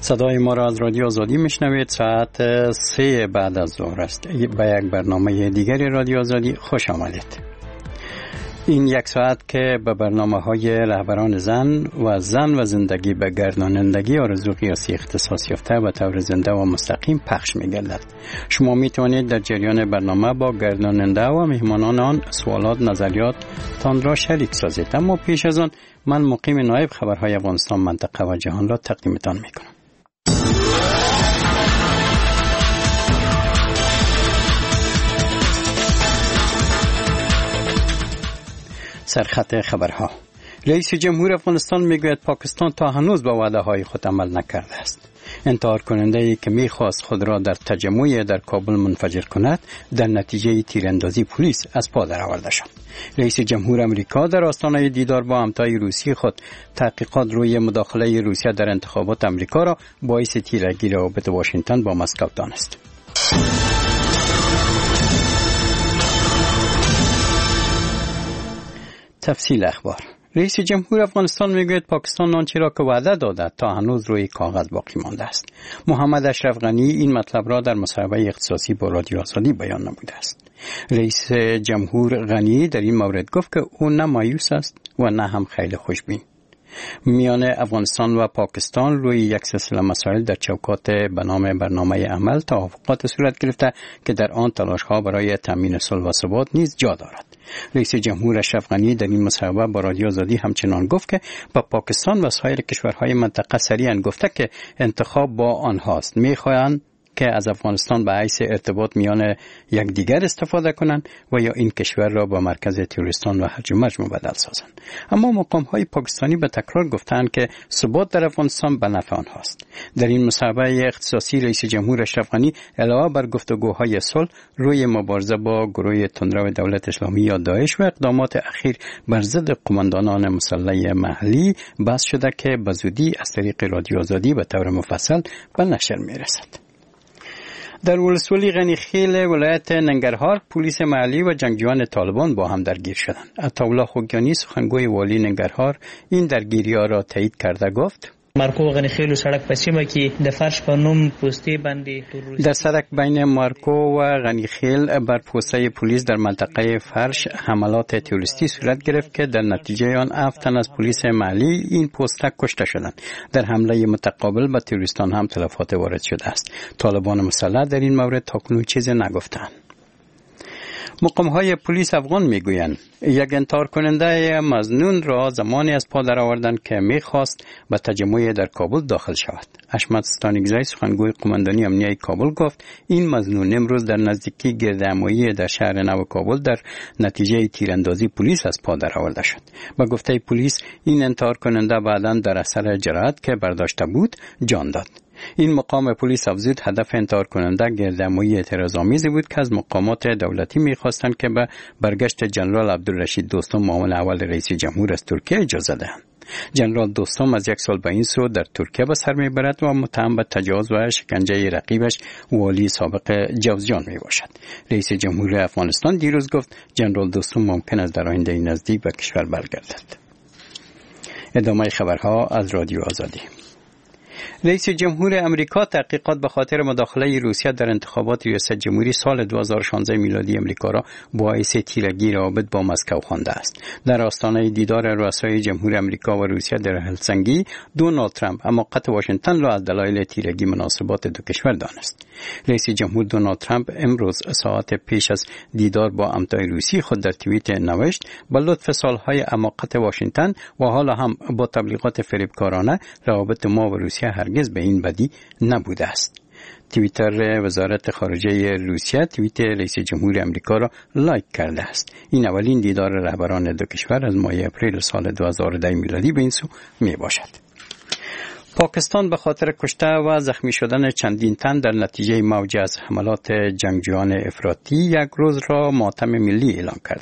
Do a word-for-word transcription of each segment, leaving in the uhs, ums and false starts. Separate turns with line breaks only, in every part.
صدای ما را از رادیو آزادی میشنوید. ساعت سه بعد از ظهر است. به یک برنامه دیگری رادیو آزادی خوش آمدید. این یک ساعت که به برنامه های رهبران زن و زن و زندگی به گردانندگی آرزو قیاسی اختصاص یافته و طور زنده و مستقیم پخش می‌گردد. شما میتوانید در جریان برنامه با گرداننده و مهمانان آن سوالات نظریات تان را شریک سازید. اما پیش از آن من مقیم نایب خبرهای افغانستان منطقه و جهان را تقدیمتان میکنم. سرخط خبرها. رئیس جمهور افغانستان میگوید پاکستان تا هنوز به وعده های خود عمل نکرده است. انتحار کننده ای که میخواست خود را در تجمع در کابل منفجر کند در نتیجه تیراندازی پلیس از پا درآورده شد. رئیس جمهور امریکا در آستانه دیدار با همتای روسی خود تحقیقات روی مداخله روسیه در انتخابات امریکا را باعث تیرگی روابط واشنگتن با مسکو دانست. تفصیل اخبار. رئیس جمهور افغانستان میگوید پاکستان آنچه را که وعده داده تا هنوز روی کاغذ باقی مانده است. محمد اشرف غنی این مطلب را در مصاحبه اختصاصی با رادیو آزادی بیان نموده است. رئیس جمهور غنی در این مورد گفت که او نه مایوس است و نه هم خیلی خوشبین. میان افغانستان و پاکستان روی یک سلسله مسائل در چوکات به نام برنامه عمل توافقات صورت گرفته که در آن تلاش‌ها برای تامین صلح و ثبات نیز جا دارد. رئیس جمهور اشرف غنی در این مصاحبه با رادیو آزادی همچنان گفت که با پاکستان و سایر کشورهای منطقه صریحاً گفته که انتخاب با آنهاست. می‌خواهند که از افغانستان به حیث ارتباط میان یکدیگر استفاده کنند و یا این کشور را به مرکز تروریستان و هرج و مرج مبدل سازند. اما مقام‌های پاکستانی به تکرار گفتند که ثبات در افغانستان به نفع آنهاست. در این مصاحبه اختصاصی رئیس جمهور اشرف غنی علاوه بر گفتگوهای صلح روی مبارزه با گروه تندرو دولت اسلامی یا داعش و اقدامات اخیر بر ضد قماندانان مسلح محلی بحث شده که به زودی از طریق رادیو آزادی به طور مفصل به نشر می‌رسد. در ولسوالی غنیخیل ولایت ننگرهار پلیس محلی و جنگجویان طالبان با هم درگیر شدند. عطاالله خوگیانی سخنگوی والی ننگرهار این درگیری‌ها را تایید کرده گفت:
مارکو غنیخیل سړک په سیمه کې د فرش په نوم پوستې باندې
در سرک بین مارکو و غنیخیل بر پوسته پلیس در منطقه فرش حملات تروریستی صورت گرفت که در نتیجه آن هفت تن از پلیس محلی این پوسته کشته شدند. در حمله متقابل به تروریستان هم تلفات وارد شده است. طالبان مسلح در این مورد تاکنون چیزی نگفتند. مقام‌های پلیس افغان میگویند یک انتحار کننده مظنون را زمانی از پا درآوردند که میخواست به تجمع در کابل داخل شود. حشمت ستانگزی سخنگوی قماندانی امنیه کابل گفت این مظنون امروز در نزدیکی گردهمایی در شهر نو کابل در نتیجه تیراندازی پلیس از پا درآورده شد. به گفته پلیس این انتحار کننده بعداً در اثر جراحت که برداشته بود جان داد. این مقام پلیس افزود هدف انتحار کننده گردهمایی اعتراض‌آمیزی بود که از مقامات دولتی می‌خواستند که به برگشت جنرال عبدالرشید دوستم معاون اول رئیس جمهور از ترکیه اجازه دهند. جنرال دوستم از یک سال به این سو در ترکیه به سر میبرد و متهم به تجاوز و شکنجه رقیبش والی سابق جوزجان می باشد. رئیس جمهور افغانستان دیروز گفت جنرال دوستم ممکن است در آینده نزدیک به کشور برگردد. ادامه خبرها از رادیو آزادی. رئیس جمهور امریکا تحقیقات به خاطر مداخله روسیه در انتخابات ریاست جمهوری سال دو هزار و شانزده میلادی امریکا را باعث تیرگی روابط با مسکو خوانده است. در آستانه دیدار رؤسای جمهور امریکا و روسیه در هلسینکی، دونالد ترامپ حماقت واشنگتن را از دلایل تیرگی مناسبات دو کشور دانست. رئیس جمهور دونالد ترامپ امروز ساعت پیش از دیدار با همتای روسی خود در توییت نوشت: با لطف سالهای حماقت واشنگتن و حالا هم با تبلیغات فریبکارانه روابط ما و روسیه هرگز به این بدی نبوده است. توییتر وزارت خارجه روسیه توییت رئیس جمهور امریکا را لایک کرده است. این اولین دیدار رهبران دو کشور از ماه اپریل سال دو هزار و ده میلادی به این سو می باشد. پاکستان به خاطر کشته و زخمی شدن چندین تن در نتیجه موج از حملات جنگجویان افراطی یک روز را ماتم ملی اعلام کرده است.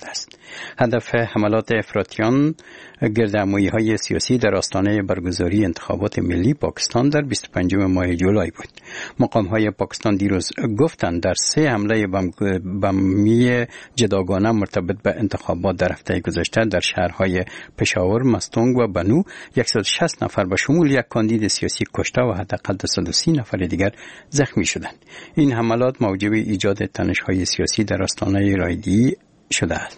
هدف حملات افراطیان گردهمایی‌های سیاسی در آستانه برگزاری انتخابات ملی پاکستان در بیست و پنجم ماه جولای بود. مقام‌های پاکستان دیروز گفتند در سه حمله بمی جداگانه مرتبط به انتخابات در هفته گذشته در شهرهای پشاور، مستونگ و بنو صد و شصت نفر به شمول یک کاندید سیاسی کشته و حداقل دویست و سی نفر دیگر زخمی شدند. این حملات موجب ایجاد تنش‌های سیاسی در آستانه رایدی شده است.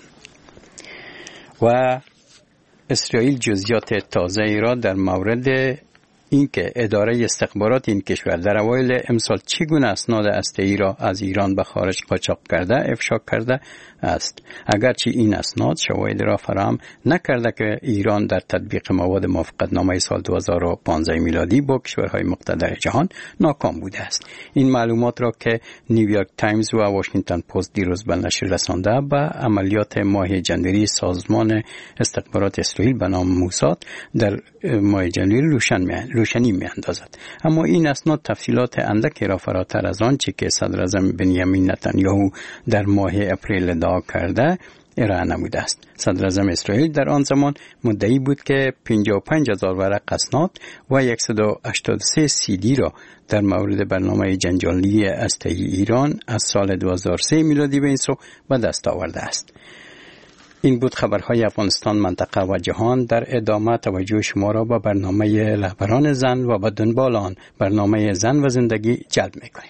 و اسرائیل جزئیات تازه ای را در مورد اینکه اداره استخبارات این کشور در اوایل امسال چگونه اسناد هسته‌ای را از ایران به خارج قاچاق کرده افشا کرده است. اگرچه این اسناد شواهد را فراهم نکرده که ایران در تطبیق مواد موافقتنامه سال دو هزار و پانزده میلادی با کشورهای مقتدر جهان ناکام بوده است. این معلومات را که نیویورک تایمز و واشنگتن پست دیروز به نشر رسانده به عملیات ماه جنوری سازمان استخبارات اسرائیل به نام موساد در ماه جنوری روشن می روشنی می اندازد. اما این اسناد تفصیلات اندکی را فراتر از آنچه که صدر اعظم بنیامین نتانیاهو در ماه اپریل ادعا کرده ارائه نموده است. صدر اعظم اسرائیل در آن زمان مدعی بود که پنجاه و پنج هزار ورق اسناد و صد و هشتاد و سه سی دی را در مورد برنامه جنجالی هسته‌ای ایران از سال دو هزار و سه میلادی به این سو به دست آورده است. این بود خبرهای افغانستان، منطقه و جهان. در ادامه توجه شما را به برنامه رهبران زن و به دنبال آن برنامه زن و زندگی جلب می‌کنیم.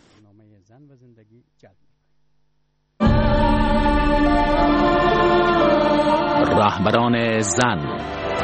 رهبران زن.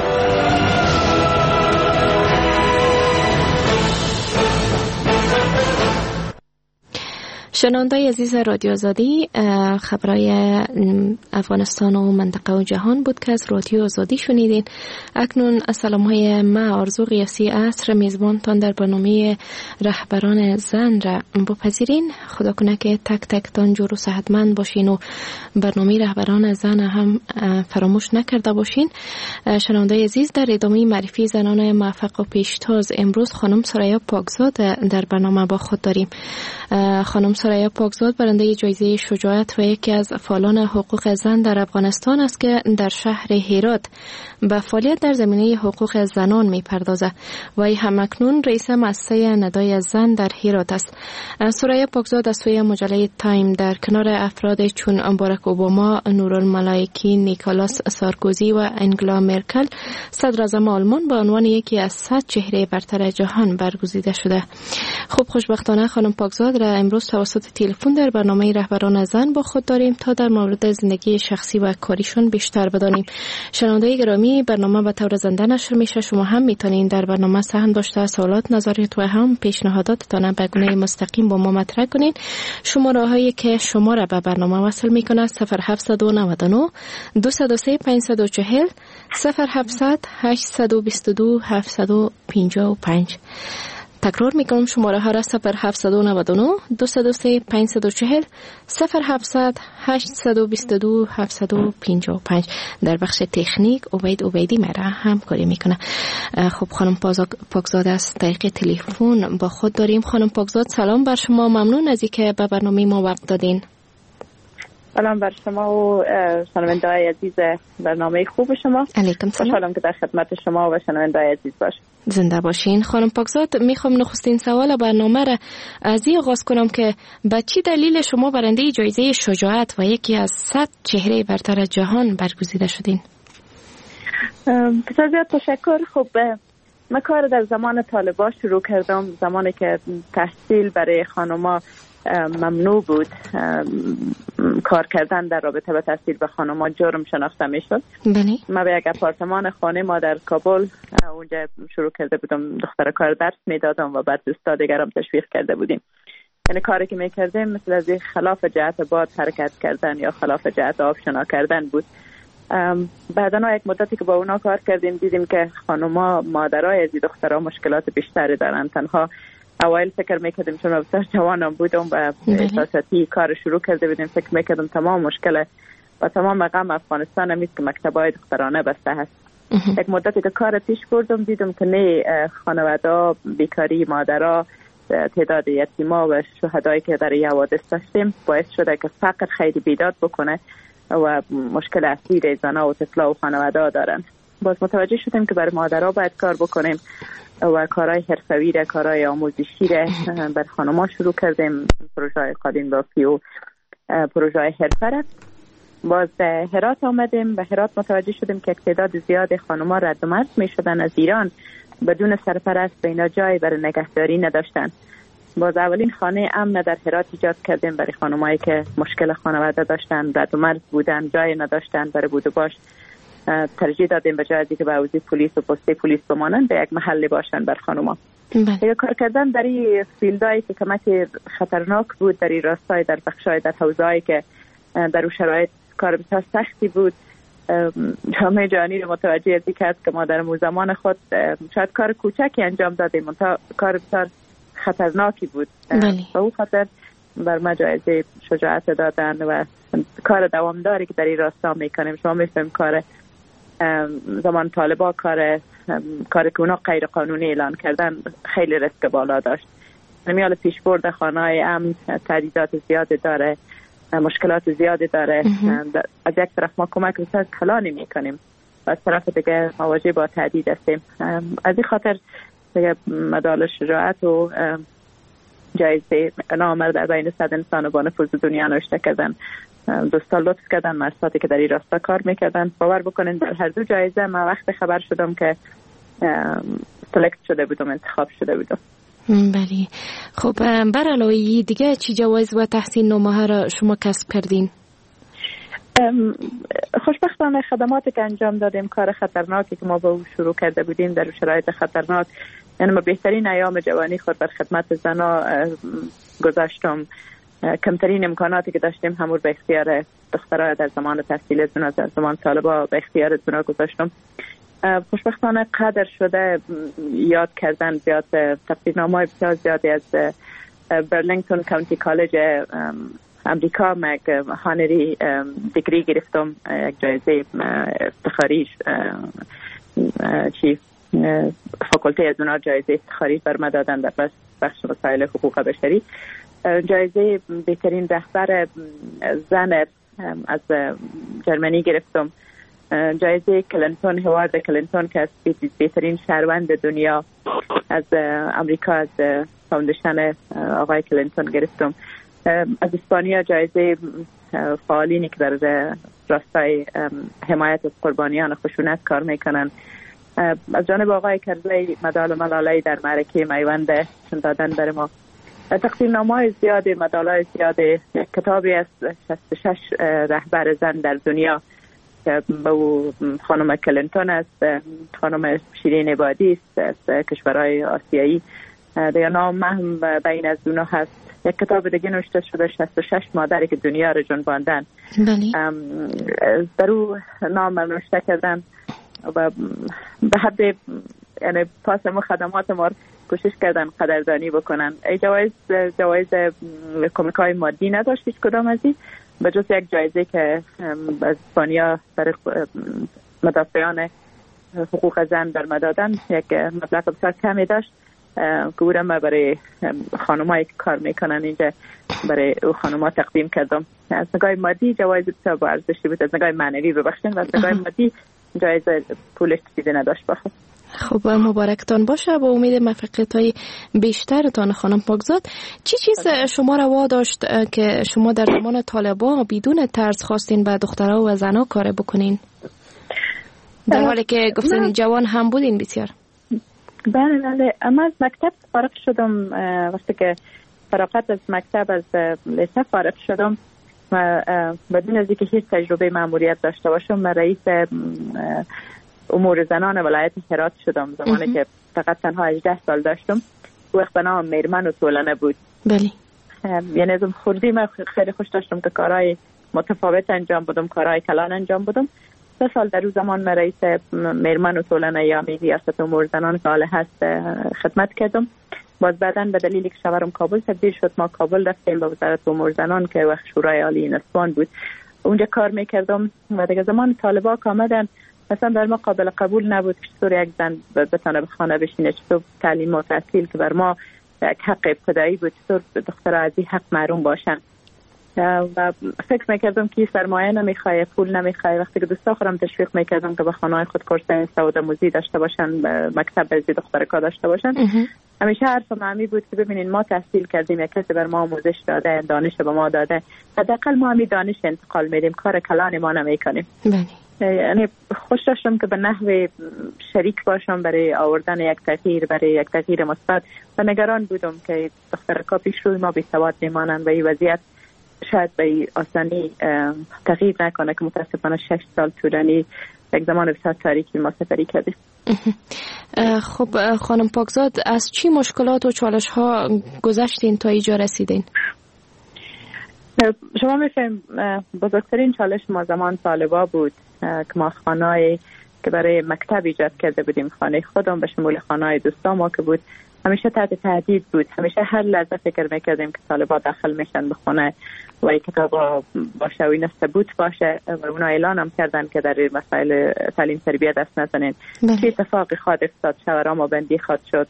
شنوندای عزیز رادیو آزادی، خبرای افغانستان و منطقه و جهان بود که از رادیو آزادی شنیدین. اکنون سلام های ما آرزو قیاسی عصر میزبانتان در برنامه رهبران زن را بپذیرین. خدا کنه که تک تک تان جور و صحتمند باشین و برنامه رهبران زن هم فراموش نکرده باشین. شنوندای عزیز، در ادامه معرفی زنان موفق و پیشتاز امروز خانم سریا پاکزاد در برنامه با خود داریم. خانم سریا پاکزاد برنده جایزه شجاعت و یکی از فعالان حقوق زن در افغانستان است که در شهر هرات به فعالیت در زمینه حقوق زنان می‌پردازد و ای همکنون رئیس مؤسسه ندای زن در هرات است. سریا پاکزاد از سوی مجله تایم در کنار افراد چون باراک اوباما، نورالملائکی، نیکولاس سارکوزی و انگلا مرکل، صدر اعظم آلمان به عنوان یکی از صد چهره برتر جهان برگزیده شده. خوب خوشبختانه خانم پاکزاد را امروز توسط تلفن در برنامه رهبران زن با خود داریم تا در مورد زندگی شخصی و کاریشون بیشتر بدانیم. شنوندگان گرامی، برنامه به طور زنده نشر میشه. شما هم میتونین در برنامه سهم داشته سوالات، نظریات و هم پیشنهاداتتان به گونه مستقیم با ما مطرح کنین. شماره هایی که شما را به برنامه وصل میکنه صفر هفت نه نه دو صفر سه پنج صفر چهار صفر هفت هشت دو دو هفت پنج پنج. تکرار میکنم شماره ها را صفر هفت نه نه دو صفر سه پنج صفر چهار صفر هفت هشت دو دو هفت پنج پنج. در بخش تکنیک عبید عبیدی مرا همکاری میکنه. خب خانم پاکزاد از طریق تلفن با خود داریم. خانم پاکزاد سلام بر شما، ممنون از اینکه به برنامه ما وقت دادین.
سلام بر شما و شنونده‌های عزیز برنامه خوب شما.
علیکم سلام.
خوشحالم که در خدمت شما و شنونده‌های عزیز باشم.
زنده باشین. خانم پاکزاد، میخوام نخستین سوال برنامه را از این آغاز کنم که به چی دلیل شما برنده جایزه شجاعت و یکی از صد چهره برتر جهان برگزیده شدین؟
بسیار زیاد تشکر. خب من کار در زمان طالبان شروع کردم، زمانی که تحصیل برای خانم‌ها ممنوع بود. کار کردن در رابطه با تحصیل به خانم‌ها جرم شناخته میشد.
بله.
من به یک آپارتمان خانه ما در کابل اونجا شروع کرده بودم، دختر کار درس میدادم و بعد دوستا دیگرم تشویق کرده بودیم. یعنی کاری که میکردیم مثل از خلاف جهت باد حرکت کردن یا خلاف جهت آشنا کردن بود. بعداً یک مدتی که با اونا کار کردیم دیدیم که خانم‌ها، مادرای از دخترها مشکلات بیشتری دارن. تنها اوایل فکر میکردیم چون بسیار جوانم بودم و احساساتی کار شروع کرده بودیم، فکر میکردم تمام مشکل و تمام غم افغانستان همیست که مکتبای دخترانه بسته هست. یک مدتی که کار پیش بردم دیدم که نه، خانواده، بیکاری مادرها، تعداد یتیما و شهدایی که در این حوادث داشتیم باعث شده که فقر خیلی بیداد بکنه و مشکل اصلی زنها و طفلا و خانواده ها دارن. باز متوجه شدیم که برای مادرها باید کار بکنیم و کارهای حرفه‌ای را، کارهای آموزشی را برای خانم‌ها شروع کردیم، پروژه قالین بافی و پروژه حرفه را. باز به هرات آمدیم، به هرات متوجه شدیم که تعداد زیاد خانم‌ها رد و مرز می‌شدن از ایران بدون سرپرست، به اینا جای برای نگهداری نداشتن. باز اولین خانه امن در هرات ایجاد کردیم برای خانمایی که مشکل خانواده داشتن، رد و مرز بودن، جای نداشتن برای بود و باش. ترجیح دادیم به جای که به حوزه پلیس و پست پلیس بمانن، به یک محل باشن بر خانم‌ها. دیگه کار کردن در این فیلدایی که کمک خطرناک بود، در این راستای، در بخشای، در حوزه‌ای که در اون شرایط کار بسیار سختی بود، جامعه جهانی رو متوجه ازی کرد که ما در زمان خود شاید کار کوچکی انجام دادیم، منتها کار بسیار خطرناکی بود. به اون خاطر بر ما جایزه شجاعت دادن و کار دوامداری که در این راستا میکنیم. شما میفهمیم کار زمان طالبا، کار کار که اونا غیر قانونی اعلان کردن خیلی ریسک بالا داشت. نمیال پیشبرد خانه‌های امن تهدیدات زیاد داره، مشکلات زیادی داره. از یک طرف ما کمک بسیار کلانی میکنیم و از طرف دیگه مواجه با تهدید هستیم. از این خاطر دیگه مدال شجاعت و جایزه نامر در بین صد انسان با نفوذ دنیا نوشته کردن. دوستا لطف کردن، مرساتی که در این راستا کار میکردن. باور بکنین در هر دو جایزه ما وقت خبر شدم که سلکت شده بودم، انتخاب شده بودم.
بله. خب بر علاوه دیگه چی جوایز و تحسین نامه ها را شما کسب کردین؟
خوشبختانه خدماتی که انجام دادیم، کار خطرناکی که ما با او شروع کرده بودیم در شرایط خطرناک، یعنی ما بهترین ایام جوانی خود بر خدمت زنا گذاشتم. کمترین امکاناتی که داشتیم همون به اختیار دخترها در زمان تحصیل زنا، در زمان طالبا به اختیار زنا گذاشتم. خوشبختانه قدر شده یاد کردن زیاد تقدیرنامه‌های بسیار زیادی از برلینگتون کانتی کالج امریکا مگ هانری دیگری گرفتم، یک جایزه افتخاری چی فاکولته از اونا جایزه افتخاری بر من دادن در بخش مسائل حقوق بشری. جایزه بهترین رهبر زن از جرمنی گرفتم. جایزه کلینتون، هوارد کلینتون که از بهترین شهروند دنیا از امریکا، از فاوندیشن آقای کلینتون گرفتم. از اسپانیا جایزه فعالینی که در راستای حمایت از قربانیان خشونت کار میکنن. از جانب آقای کرزی مدال ملالای در معرکه میوند دادن برای ما. تقدیرنامه‌های زیاد، مدال‌های زیاد. کتابی از شصت و شش رهبر زن در دنیا که به خانم کلینتون است، خانم شیرین عبادی است از کشورهای آسیایی، دیگه نام هم بین از اونها هست. یک کتاب دیگه نوشته شده شصت و شش مادری که دنیا رو جنباندن، در او نام نوشته کردن و به حد یعنی پاس ما خدمات ما کوشش کردن قدردانی بکنن. ای جوایز جوایز کمک‌های مادی نداشت هیچ کدام از این، به جز یک جایزه که از اسپانیا برای مدافعان حقوق زن در مدادن یک مبلغ بسیار کمی داشت که بودم برای خانم‌هایی که کار میکنن اینجا برای او خانم‌ها تقدیم کردم. از نگاه مادی جوایز بسیار با ارزشی بود، از نگاه معنوی ببخشید و از نگاه مادی جایزه پولش چیزی نداشت. بخیر.
خب مبارکتان باشه، با امید موفقیت‌های بیشترتان. خانم پاکزاد، چی چیز شما را واداشت که شما در زمان طالبان بدون ترس خواستین به دخترها و زنها کار بکنین، در حالی که گفتن جوان هم بودین بسیار؟
بله بله، اما از مکتب فارغ شدم. وقتی که فراغت از مکتب از لیسه فارغ شدم و بدون از اینکه هیچ تجربه مأموریت داشته باشم، من رئیس امور زنان ولایت هرات شدم زمانی که فقط تنها هجده سال داشتم. وقت به نام میرمن و طولانه بود. بله. یعنی از خودی من خیلی خوش داشتم که کارهای متفاوت انجام بدم، کارهای کلان انجام بدم. سه سال در اون زمان من رئیس میرمن و طولانه یا ریاست امور زنان که حالا هست خدمت کردم. باز بعداً به دلیل که شوهرم کابل تبدیل شد، ما کابل رفتیم به وزارت امور زنان که وقت شورای عالی نسبان بود، اونجا کار میکردم. و دیگه زمان طالبا که آمدن مثلا در ما قابل قبول نبود که چطور یک زن بتونه به خانه بشینه، چطور تعلیم و تحصیل که بر ما یک حق ابتدایی بود، چطور دخترها از این حق محروم باشن. و فکر میکردم که سرمایه نمیخواه، پول نمیخواه. وقتی که دوستا خودم تشویق میکردم که به خانه‌های خود کورس سودآموزی داشته باشن، مکتب بازی دخترکا داشته باشن، همیشه حرفم همی بود که ببینین ما تحصیل کردیم، یک کسی بر ما آموزش داده، دانش به ما داده، حداقل ما همی دانش انتقال میدیم، کار کلان ما نمیکنیم. یعنی خوش داشتم که به نحو شریک باشم برای آوردن یک تغییر، برای یک تغییر مثبت، و نگران بودم که دخترکا پیش روی ما بی سواد میمانند و این وضعیت شاید به آسانی تغییر نکنه که متاسفانه شش سال طولانی یک زمان بسیار تاریکی ما سفری کردیم.
خب خانم پاکزاد، از چی مشکلات و چالش ها گذشتین تا اینجا رسیدین؟
شما میفهم بزرگترین چالش ما زمان طالبا بود که ما خانه‌ای که برای مکتب ایجاد کرده بودیم، خانه خودم به شمول خانه‌های دوستان ما که بود، همیشه تحت تهدید بود. همیشه هر لحظه فکر میکردیم که طالبا داخل میشن به خونه و این کتاب باشه و این ثبوت باشه و اونا اعلان هم کردن که در مسائل تعلیم تربیت دست نزنین. چه اتفاقی خواهد افتاد؟ شوارا بندی خواهد شد،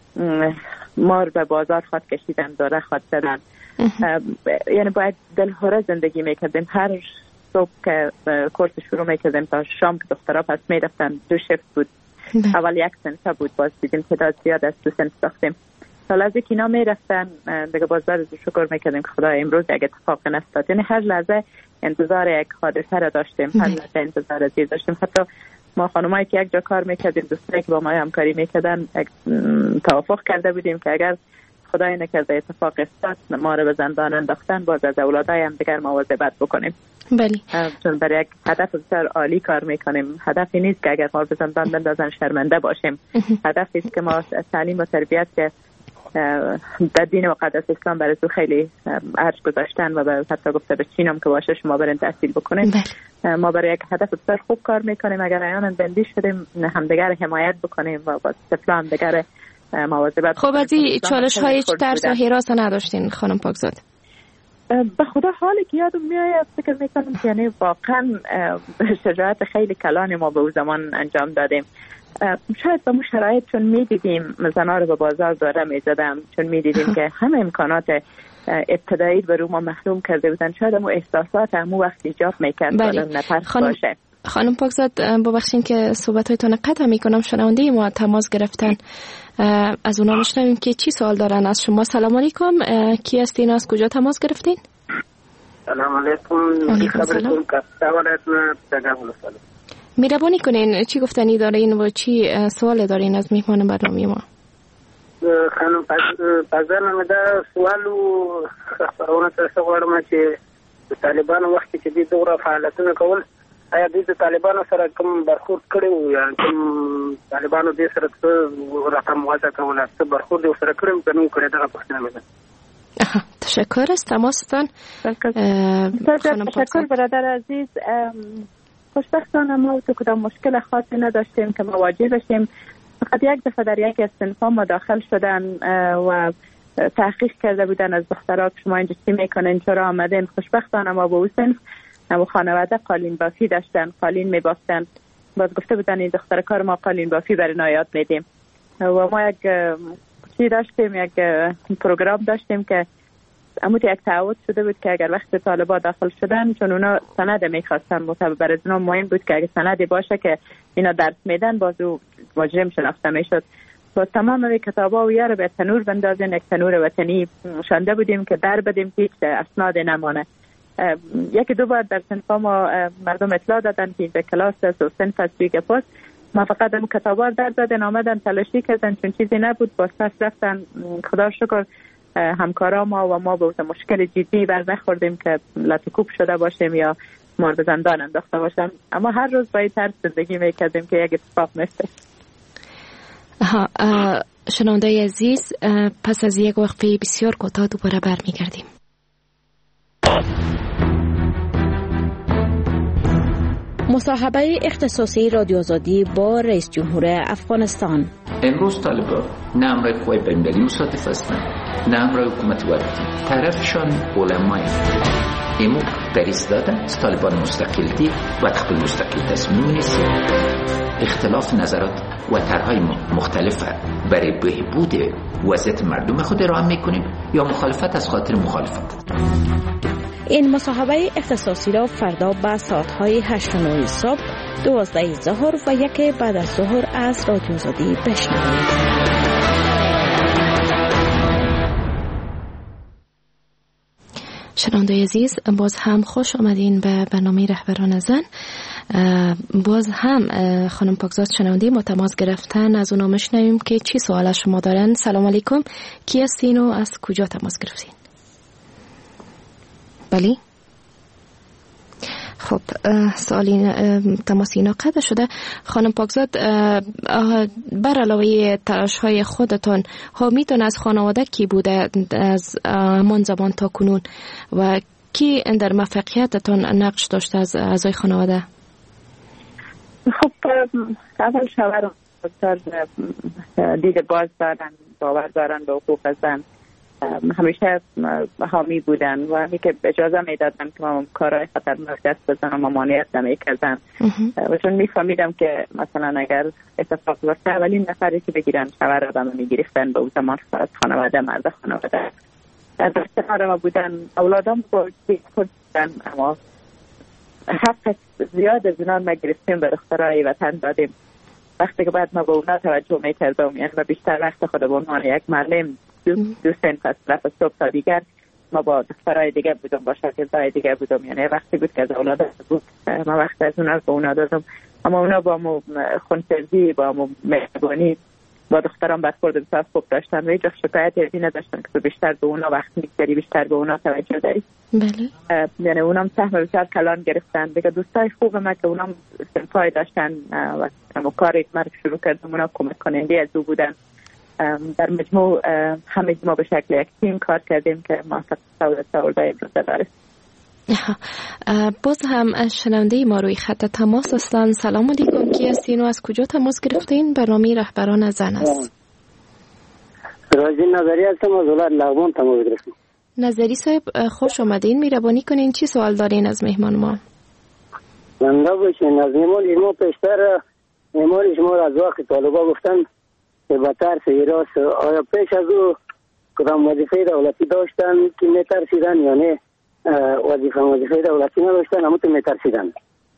مار به بازار خواهد کشیدن، داره خواهد زدن. یعنی باید دلهوره زندگی میکردیم. هر صبح که کورس شروع میکردیم تا شام که دخترها پس میرفتن، دو شفت بود. اول یک سنفه بود، باز دیدیم تعداد زیاد از دو سنف ساختیم. تا لحظه که اینا میرفتن دیگه باز بعد شکر میکردیم که خدا امروز یک اتفاق نفتاد. یعنی هر لحظه انتظار یک حادثه را داشتیم، هر لحظه انتظار از دیر داشتیم. حتی ما خانمایی که یک جا کار میکردیم، دوستایی که با ما همکاری میکردن، توافق کرده بودیم که اگر خدای نکرده اتفاق افتاد ما رو به زندان انداختن، باز از اولادای هم دیگر مواظبت بکنیم.
بله.
چون برای یک هدف بسیار عالی کار میکنیم. هدفی نیست که اگر ما به زندان بندازن شرمنده باشیم. هدفی است که ما تعلیم و تربیت که در دین مقدس اسلام برای تو خیلی ارج گذاشتن و حتی گفته به چین هم که باشه شما برین تحصیل بکنیم. ما برای یک هدف بسیار خوب کار میکنیم. اگر ایان بندی شدیم همدیگر حمایت بکنیم و با طفلا همدیگر مواظبت.
خب از این چالش های هیچ ترس و هراس نداشتین خانم پاکزاد؟
به خدا حالی که یادم میآید فکر میکنم که یعنی واقعا شجاعت خیلی کلانی ما به اون زمان انجام دادیم. شاید به مو شرایط چون میدیدیم زنها رو به بازار داره میزدم، چون میدیدیم که همه امکانات ابتدایی به رو ما محروم کرده بودن، شاید امو احساسات امو وقت ایجاب میکرد نترس باشه.
خانم پاکزاد ببخشید که صحبت‌هایتون قطع میکنم، شنونده ما تماس گرفتن، از اونا میشنویم که چی سوال دارن از شما. سلام علیکم، کی هستین، از کجا تماس گرفتین؟
سلام علیکم، خبرتون کسا
میربانی کنین چی گفتنی دارین و چی سوال دارین از میهمان برنامه ما؟
خانم پازرنامه دا سوالو خبرونه تاسو غواړم چې طالبان وخت کې د دوره فعالیتونه کول، آیا دوی د طالبانو سره کوم برخورد کړی وو یا کوم طالبانو دې سره څه رقم واضح کوله، څه برخورد یې سره کړی که نه کړی؟ دغه پوښتنه مې ده.
تشکر از تماستان.
تشکر برادر عزیز. خوشبختانه ما تو کدام مشکل خاصی نداشتیم که مواجه بشیم. فقط یک دفعه در یک از صنف‌ها ما داخل شدن و تحقیق کرده بودن از دخترها که شما اینجا چی میکنین، چرا آمدین. خوشبختانه ما به اون صنف و خانواده قالین بافی داشتن، قالین میبافتن. باز گفته بودن این دختر کار ما قالین بافی برای نایات میدیم و ما یک چی داشتیم، یک پروگرام داشتیم که اموت یک تعهد شده بود که اگر وقت طالبا داخل شدن، چون اونا سند میخواستن متبر از اونا مهم بود که اگر سندی باشه که اینا درس میدن بازو مجرم شناخته میشد. با تمام این کتابا و یاره به تنور بندازین، یک تنور وطنی شانده بودیم که در بدیم که هیچ اسناد نمانه. یکی دو بار در صنفا ما مردم اطلاع دادن که اینجا کلاس است و صنف است توی گپاس. ما فقط هم کتابا در دادن آمدن تلاشی کردن، چون چیزی نبود باز پس رفتن. خدا شکر همکارا ما و ما به مشکل جدی بر نخوردیم که لطیکوب شده باشیم یا مار به زندان انداخته باشم، اما هر روز باید ترس زندگی میکردیم که یک اتفاق میفته.
شنونده عزیز، پس از یک وقفه بسیار کوتاه دوباره برمیگردیم. مصاحبه اختصاصی رادیو آزادی با رئیس جمهور افغانستان.
امروز طالبان نه امرای قوای بین‌المللی مصادف هستند نه امرای حکومت وقتی، طرفشان علمای ایمو در ایستاده از طالبان مستقل دی و تخبیل مستقل تصمیم نیست. اختلاف نظرات و طرحهای مختلف برای بهبود وضعیت مردم خود را هم میکنیم یا مخالفت از خاطر مخالفت.
این مصاحبه اختصاصی را فردا به ساعتهای هشت و نه صبح، دوازده ظهر و یک بعد از ظهر از رادیو آزادی بشنوید.
شنونده عزیز، باز هم خوش آمدین به برنامه رهبران زن. باز هم خانم پاکزاد شنونده ما تماس گرفتن، از اونا میشنویم که چی سوال از شما دارن. سلام علیکم، کی هستین و از کجا تماس گرفتین؟ بلی؟ خب سوالی تماسی ناقطع شده. خانم پاکزاد، بر علاوه تلاش های خودتان ها میتونه از خانواده کی بوده از همان زمان تا کنون و کی در موفقیتتان نقش داشته از اعضای خانواده؟
خب اول شوهرم بسیار دید باز دارن، باور دارن به حقوق زن، همیشه حامی بودن و همی که اجازه میدادن که ما کارهای خطرناک دست بزنم و مانعیت نمیکردن و چون میفهمیدم که مثلا اگر اتفاق بیفته اولین نفری که بگیرن شوهر آدم میگرفتن. به اون زمان از خانواده، مرد خانواده در کنار ما بودن. اولادم با خود بودن اما حق زیاد از اونا ما گرفتیم، به دخترای وطن دادیم. وقتی که بعد ما به اونا توجه میکردم یعنی و بیشتر وقت خود به عنوان یک معلم دو, دو سنت از طرف صبح تا دیگر ما با دخترای دیگه بودم، با شاگردای دیگه بودم. یعنی وقتی بود که از اولاد بود ما وقت از اونا به اونا دادم، اما اونا با مو خونسردی، با مو مهربانی با دختران برخورد بسیار خوب داشتن و هیچ شکایتی از این نداشتن که تو بیشتر به اونا وقت میگذاری، بیشتر به اونا توجه داری.
بله.
یعنی اونام سهم بسیار کلان گرفتن. دیگه دوستای خوب ما که اونام سنفای داشتن و همون کاری که من شروع کردم اونا کمک کننده از او بودن. در مجموع همه ما به شکل یک تیم کار کردیم که ما سعودت سعودت امروز داریم.
باز هم شنونده ما روی خط تماس هستن. سلام علیکم، کی هستین و از کجا تماس گرفتین؟ برنامه رهبران زن است.
راجی نظری هستم از ولایت لغمان تماس گرفتم.
نظری صاحب خوش آمدین، مهربانی کنین چی سوال دارین از مهمان ما؟
زنده باشین. از مهمان ما پیشتر مهمان شما از وقت طالبا گفتن که به ترس ایراس، آیا پیش از او کدام وظیفه دولتی داشتن که میترسیدن یا نه وظیفه وظیفه دولتی نداشتن اما تو میترسیدن؟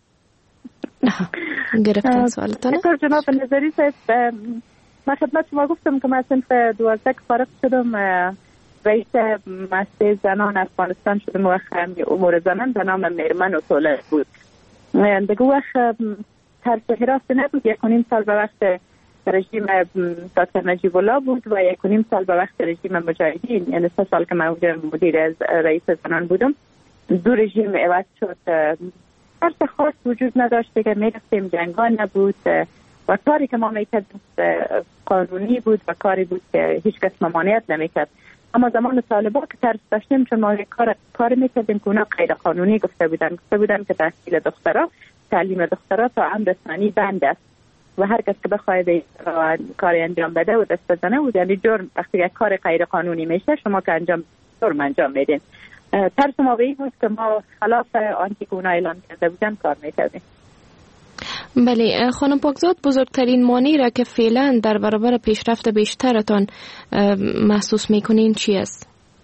گرفتن سوالتان؟
اکر جناب نظری صاحب، من خدمت شما گفتم که من صنف دوازده فارغ شدم، رئیس مؤسسه زنان افغانستان شدم و امور زنان به نام میرمن و طوله بود. دیگه وقت ترس و حراس نبود. یک و نیم سال به وقت رژیم دکتر نجیب الله بود و یک و نیم سال به وقت رژیم مجاهدین، یعنی سه سال که من مدیر از رئیس زنان بودم. دو رژیم عوض شد، ترس خاص وجود نداشت که میرفتیم، جنگان نبود و کاری که ما میکردیم قانونی بود و کاری بود که هیچ کس ممانعت نمیکرد. اما زمان طالبا که ترس داشتیم چون ما کار کار میکردیم که اونا غیر قانونی گفته بودن گفته بودن که تحصیل دخترها، تعلیم دخترها تا امر ثانی بند است و هر کس که بخواد کاری انجام بده و دست بزنه و یعنی جرم. وقتی یک کار غیر قانونی میشه شما که انجام جرم انجام میدین. ترس ما به این بود که ما خلاف آنچه که اونا اعلان کرده بودن کار میکردیم.
بله خانم پاکزاد، بزرگترین مانعی را که فعلا در برابر پیشرفت بیشترتان محسوس میکنین چی است؟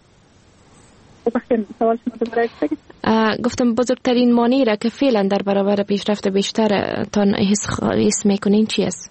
گفتم بزرگترین مانعی را که فعلا در برابر پیشرفت بیشترتان حس میکنین چی است؟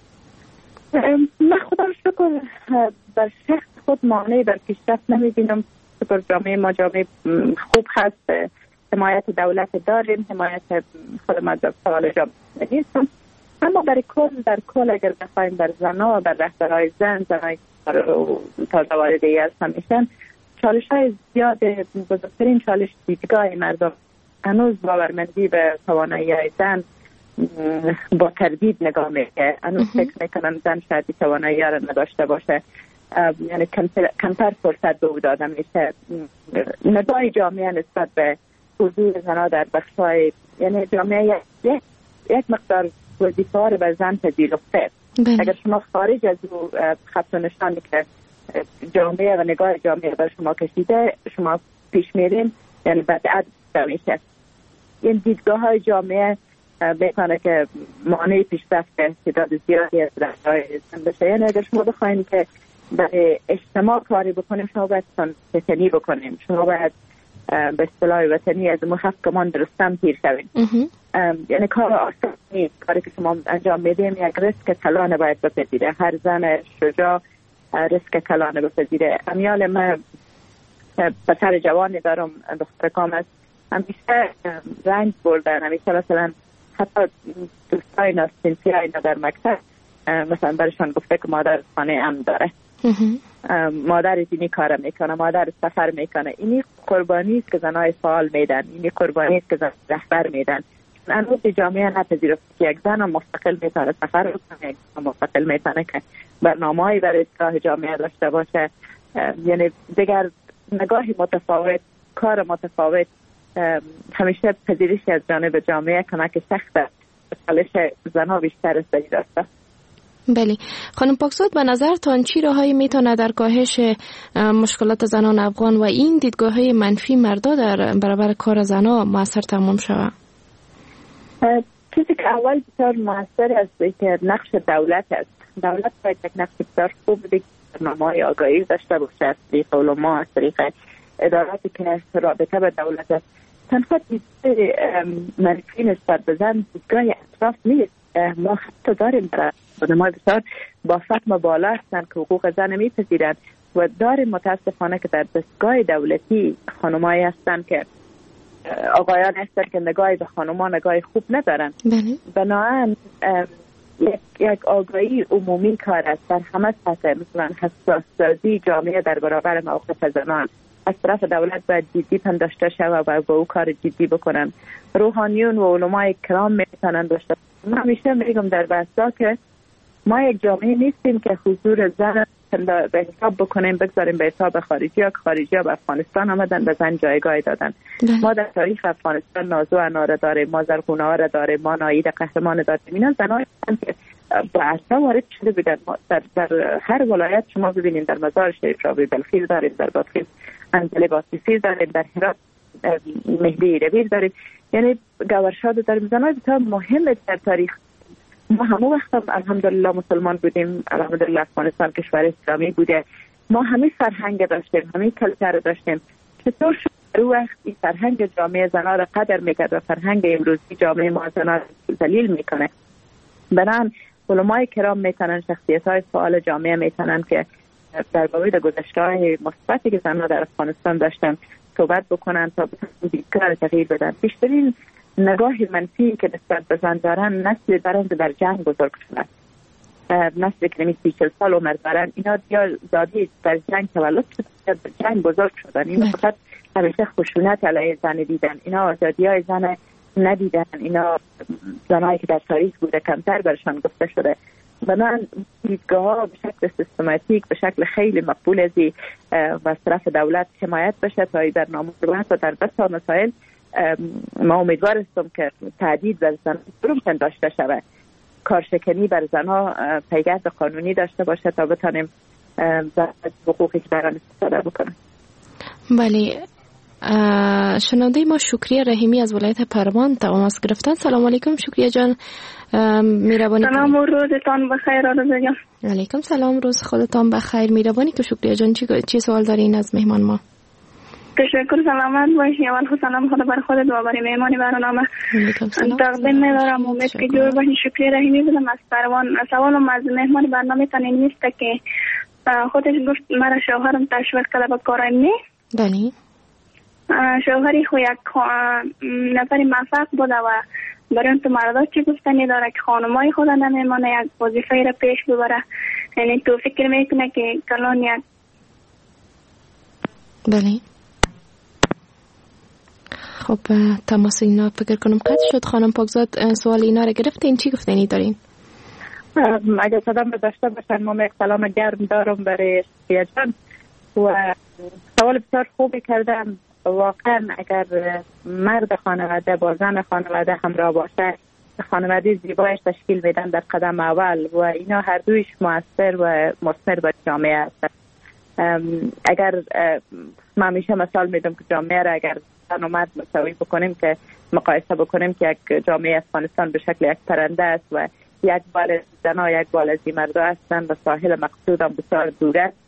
من خدا رو شکر بر شخص خود مانعی بر پیشرفت نمیبینم. شکر جامعه ما جامعه خوب هست، حمایت دولت داریم، حمایت خود ما در سوال جامعه نیستم. اما برای کل در کل اگر بخوایم بر زنها و بر رهبرهای زن، زنهای تازه وارد ایاز همیشن، چالش های زیاد، بزرگترین چالش دیدگاه مردم هنوز باورمندی به توانایی های زن با تردید نگاه میکنه. هنوز فکر میکنن زن شاید توانایی ها را نداشته باشه، یعنی کمتر فرصت به او داده میشه. نگاه جامعه نسبت به حضور زنها در بخشای، یعنی جامعه یک یک مقدار وظیفه ها رو به زن پذیرفته. اگر شما خارج از او خط و نشانی که جامعه و نگاه جامعه بر شما کشیده شما پیش میرین، یعنی بدعت میشه. این دیدگاه های جامعه بکنه که مانع پیشرفت تعداد زیادی از رهبران زن بشه. یعنی اگر شما بخواین که برای اجتماع کاری بکنیم شما باید سنجی بکنیم، شما باید به اصطلاح وطنی از مو هفت کمان درستم تیر شویم. یعنی کار آسان نیست. کاری که شما انجام میدیم یک ریسک کلانه باید بپذیره. هر زن شجاع ریسک کلانه بپذیره. امیال من پسر جوانی دارم، دختر کام است، همیشه رنج بردن، همیشه مثلا حتی دوستای ناسنسی های در مکتب مثلا برشان گفته که مادر خانه ام داره، مادر اینی کار میکنه، مادر سفر میکنه. اینی قربانی است که زنای فعال میدن، اینی قربانی است که زن رهبر میدن. هنوز جامعه نپذیرفت که یک زن مستقل میتونه سفر بکنه، یک زن مستقل میتونه که برنامه‌ای برای اصلاح جامعه داشته باشه. یعنی دیگر نگاهی متفاوت، کار متفاوت، همیشه پذیرشی از جانب جامعه کمک سخت است. چالش زنها بیشتر است در راستا.
بله خانم پاکزاد، به نظرتان چی راههایی میتونه در کاهش مشکلات زنان افغان و این دیدگاه‌های منفی مردا در برابر کار زنها موثر تمام شود؟
چیزی که اول بسیار موثر است که نقش دولت است. دولت باید یک نقش بسیار خوب بده، برنامه‌های آگاهی داشته باشه از طریق علما، از طریق اداراتی که رابطه به دولت است. تنها دیدگاه منفی نسبت به زن دیدگاه اطراف نیست. ما حتی داریم برای ما بسیار با فهم بالا هستند که حقوق زن میپذیرند و داریم متاسفانه که در دستگاه دولتی خانمایی هستند که آقایان هستند که نگاهی به خانمان نگاه خوب ندارن. بنابراین یک, یک آگاهی عمومی کار است در همه سطح، مثلا حساس سازی جامعه در برابر موقف زنان از طرف دولت باید جدی پنداشته شود و با او کار جدی بکنن. روحانیون و علمای کرام میتونن داشته. من همیشه میگم در بحثا که ما یک جامعه نیستیم که حضور زن به حساب بکنیم بگذاریم به حساب خارجی ها که خارجی ها به افغانستان آمدن به زن جایگاه دادن. ما در تاریخ افغانستان نازو اناره داریم، ما زرخونه ها را داریم، ما نایید قهرمان داریم. اینا زنایی که به عرصه وارد شده بودن. در, در هر ولایت شما ببینید در مزار شریف راوی بلخیز داریم، در بادخیز انزل باسیسیر داریم، در هرات مهدی رویر داریم، یعنی گورشاد داریم. زنای بسیار مهم در تاریخ. ما همون وقت هم الحمدلله مسلمان بودیم، الحمدلله افغانستان کشور اسلامی بوده، ما همین فرهنگ داشتیم، همین کلچر داشتیم. چطور شد در اون وقت این فرهنگ جامعه زنها را قدر میکرد و فرهنگ امروزی جامعه ما زنها را ذلیل میکنه؟ بنابراین علمای کرام میتونن، شخصیت های فعال جامعه میتونن که در بابت گذشته‌های مثبتی که زنها در افغانستان داشتن صحبت بکنن تا دیگر تغییر بدن. بیشترین نگاه منفی که نسبت به زن دارن نسل دارن که در جنگ بزرگ شدن، نسل که نمیسی چل سال عمر دارن، اینا یا زادی در جنگ تولد شدن یا در جنگ بزرگ شدن. اینا فقط همیشه خشونت علیه زن دیدن، اینا آزادی های زن ندیدن، اینا زنایی که در تاریخ بوده کمتر برشان گفته شده. بنابراین دیدگاه ها به شکل سیستماتیک، به شکل خیلی مقبول ازی و از طرف دولت حمایت بشه تا این برنامه و در بسا مسائل ما امیدوار هستم که تهدید بر زنان برم داشته شود، کارشکنی بر زنها پیگرد قانونی داشته باشه تا بتانیم حقوقی که بران استفاده بکنم.
بله، شنونده ما شکریه رحیمی از ولایت پروان تماس گرفتن. سلام علیکم شکریه جان، میربانی
سلام و روزتان بخیر. آرزو جان
علیکم سلام، روز خودتان بخیر. میربانی که شکریه جان چی چی سوال دارین از مهمان ما؟
تشکر، سلامت باشی. اول خود سلام خدا بر خودت و برای مهمانی برنامه تقدیم می‌دارم. امید که جور باشی. شکریه رحیمی بودم از پروان. سوالم از مهمان برنامه تان نیست که خودش گفت مرا شوهرم تشویق کرده به کار علمی.
بله،
شوهری خو یک نفری موفق بوده و برای اون تو مردا چی گفتنی داره که خانمای خود نمیمانه یک وظیفه را پیش ببره. یعنی تو فکر میکنه که کلان یک
بله. خب تماس اینا فکر کنم قطع شد. خانم پاکزاد سوال اینا را گرفتین، چی گفتنی دارین؟
اگر صدام داشته باشن ما یک سلام گرم دارم برای شکریه جان و سوال بسیار خوبی کردم. واقعا اگر مرد خانواده با زن خانواده همراه باشه خانواده زیبایش تشکیل میدن در قدم اول و اینا هر دویش موثر و مثمر به جامعه هست. اگر من همیشه مثال میدم که جامعه را اگر زن و مرد مساوی بکنیم که مقایسه بکنیم که یک جامعه افغانستان به شکل یک پرنده است و یک بال زنها یک بال از مردا هستند و ساحل مقصود هم بسیار دور است.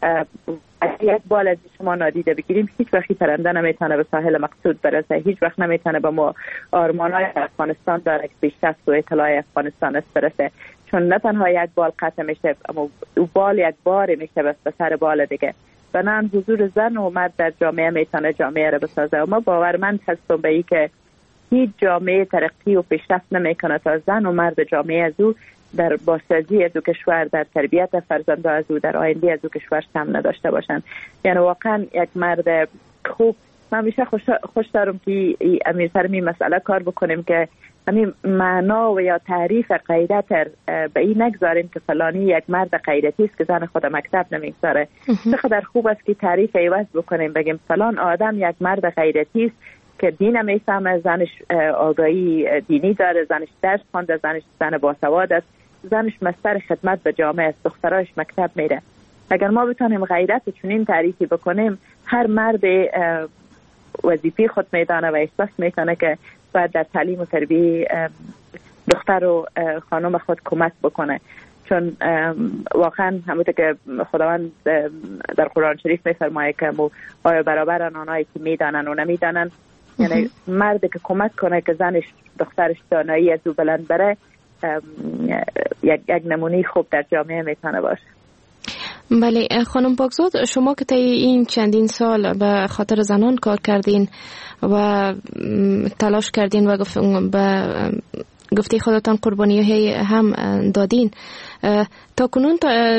یک بال از شما نادیده بگیریم، هیچ وقتی پرنده نمیتونه به ساحل مقصود برسه، هیچ وقت نمیتونه به ما آرمان‌های افغانستان داره که پیشرفت و اطلاع افغانستان است برسه، چون نه تنها یک بال قطع میشه، اما او بال یک بار میشه بس به سر بال دیگه. بنان حضور زن و مرد در جامعه میتونه جامعه را بسازه و ما باورمند هستم به این که هیچ جامعه ترقی و پیشرفت نمیکنه تا زن و مرد جامعه از او در بازسازی از او کشور، در تربیت فرزند از او، در آینده از او کشور سهم نداشته باشند. یعنی واقعا یک مرد خوب، من همیشه خوش, خوش دارم که امیر سر می مسئله کار بکنیم که همین معنا و یا تعریف غیرت به این نگذاریم که فلانی یک مرد غیرتی است که زن خود مکتب نمیگذاره. چقدر خوب است که تعریف عوض بکنیم، بگیم فلان آدم یک مرد غیرتی است که دین میفهمه، زنش آگاهی دینی داره، زنش درس خوانده، زنش زن باسواد است، زنش مستر خدمت به جامعه است، دخترایش مکتب میره. اگر ما بتونیم غیرت چنین تعریفی بکنیم، هر مرد وظیفه خود میدانه و احساس میکنه که باید در تعلیم و تربیت دختر و خانم خود کمک بکنه، چون واقعا همونطور که خداوند در قرآن شریف میفرماید که آیا برابرن آنهایی که میدانن و نمیدانن، یعنی مرد که کمک کنه که زنش دخترش دانایی از او بلند بره، یک یک نمونه خوب در جامعه میتونه باشه.
بله خانم پاکزاد، شما که طی این چندین سال به خاطر زنان کار کردین و تلاش کردین و به گفته خودتان قربانی هم دادین، تا کنون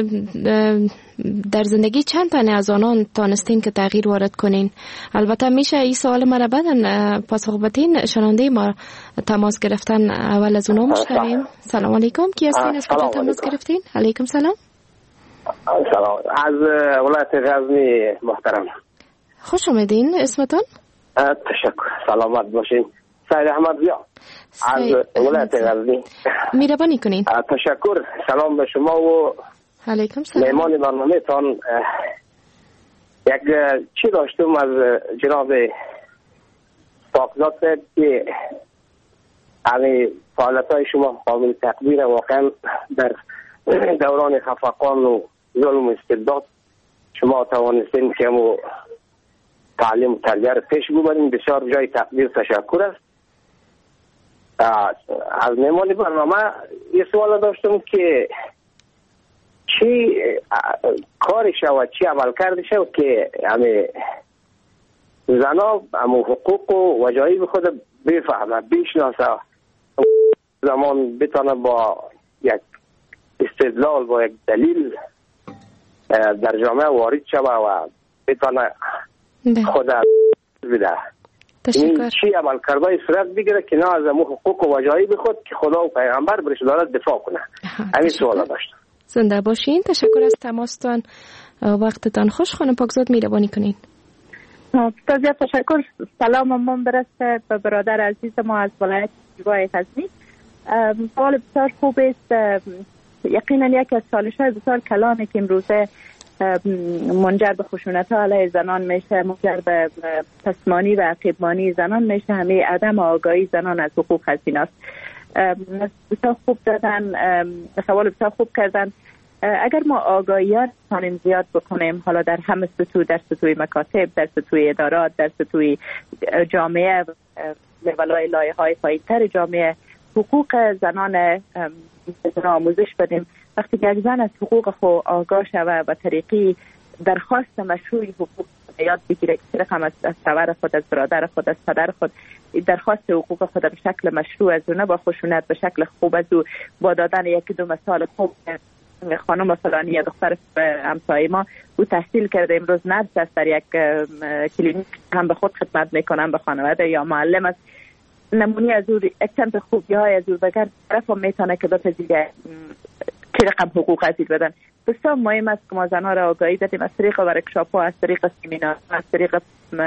در زندگی چند تانه از آنان تانستین که تغییر وارد کنین؟ البته میشه این سوال مرا بدن پاسخ بدین. شنونده ما تماس گرفتن، اول از اونا مشتریم. سلام علیکم، کی هستین؟ از کجا تماس گرفتین؟ علیکم سلام.
سلام، از ولایت غزنی محترم.
خوش اومدین، اسمتون؟
تشکر، سلامت باشین. سید احمد زیا از ولایت غزنی.
میربانی کنین.
تشکر، سلام به شما و
علیکم سلام.
مهمان برنامه تان. یک چی داشتم از جناب پاکزاد صاحب که همه فعالیت‌های شما قابل تقدیر، واقعا در دوران خفقان و ظلم و استبداد شما توانستین که مو تعلیم و تربیت پیش ببرین، بسیار جای تقدیر تشکر است. از مهمان برنامه یه سوال داشتم که چی کاری شود، چی عمل کرده شود که همه زنا همه حقوق و وجایب خود بفهمه، بشناسه، زمان بتانه با یک استدلال، با یک دلیل در جامعه وارد شود و بتانه خود بده. این چی عمل کرده صورت بگیره که نه از امو حقوق و وجایب خود که خدا و پیغمبر برش دارد دفاع کنه. همین سوال داشتم.
زنده باشین، تشکر از تماستان، وقتتان خوش. خانم پاکزاد میربانی کنین.
بسیار تشکر. سلام من برسه به برادر عزیز ما از ولایت زیبای غزنی. سوال بسیار خوب است. یقینا یکی از چالش‌های بسیار کلانی که امروزه منجر به خشونت‌ها علیه زنان میشه، منجر به پسمانی و عقیبمانی زنان میشه، همه عدم آگاهی زنان از حقوق هزینه است. بسیار خوب دادن، سوال بسیار خوب کردن. اگر ما آگاهیات کنیم زیاد بکنیم، حالا در همه سطوح، در سطوح مکاتب، در سطوح ادارات، در سطوح جامعه، لولای لایه‌های پایین‌تر جامعه، حقوق زنان آموزش بدیم. وقتی که یک زن از حقوق خود آگاه شود و طریقی درخواست مشروع حقوق یاد بگیره که رقم از شوهر خود، از برادر خود، از پدر خود درخواست حقوق خود به شکل مشروع از او، نه با خشونت، به شکل خوب از او، با دادن یکی دو مثال خوب. خانم فلانی یا دختر همسایه ما او تحصیل کرده، امروز نرس است، در یک کلینیک هم به خود خدمت میکنن، به خانواده یا معلم است. نمونه از او، یک چند خوبی های از او بگر طرف هم میتونه که بپذیره چه رقم حقوق ازید بدن. بسیار مهم است که ما زنها را آگاهی بدیم از طریق ورکشاپ ها، از طریق سمینار، از طریق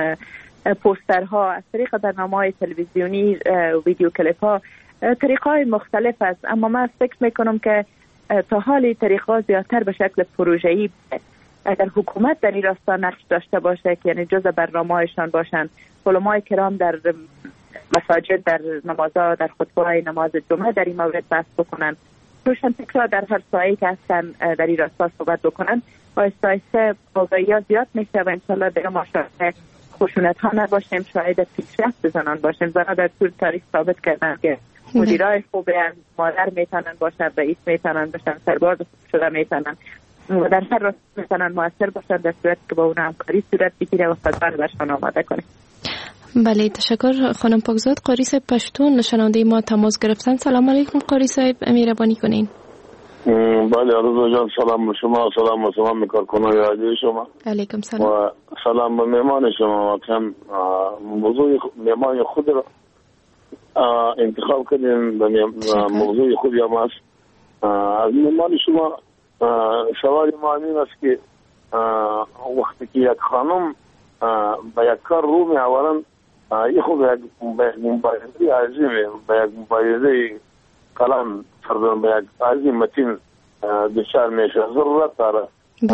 پوسترها، از طریق برنامه‌های تلویزیونی، ویدیو کلیپ ها. طریق‌های مختلف است، اما من فکر میکنم که تا حالی طریق‌ها زیادتر به شکل پروژه‌ای. اگر حکومت در این راستا نقش داشته باشه که یعنی جزء برنامه‌هایشان باشن، علمای کرام در مساجد، در نمازها، در خطبه‌های نماز جمعه در این مورد بحث بکنن، روشن فکرها در هر سایه که هستن در این راستا صحبت بکنن آیسته آیسته آگاهی ها زیاد میشه و انشالله دیگه ما شاید خشونت ها نباشیم، شاید پیشرفت زنان باشیم. زنان در طول تاریخ ثابت کردن که مدیرای خوبی مادر میتونن باشن، رئیس میتونن باشن، سرباز شده میتونن و در هر راستا میتونن موثر باشن در صورت که با اون همکاری صورت بگیره و خدمت برشان آماده کنیم.
بله تشکر خانم پاکزاد. قاری صاحب پشتون شنونده ما تماس گرفتن. سلام علیکم قاری صاحب، مهربانی کنین.
بله عرض جان سلام به شما، سلام به تمام کارکنان رادیو شما.
علیکم سلام.
و سلام به مهمان شما. واقعا موضوع مهمان خود را انتخاب کردیم، به موضوع خوبی هم است. از مهمان شما سوال ما این است که وقتی که یک خانم به یک کار رو می آورند، این خوب به یک مبارزه عظیمه، به یک مبارزه کلان فرزن به یک عظیم متین دچار میشه. ضرورت داره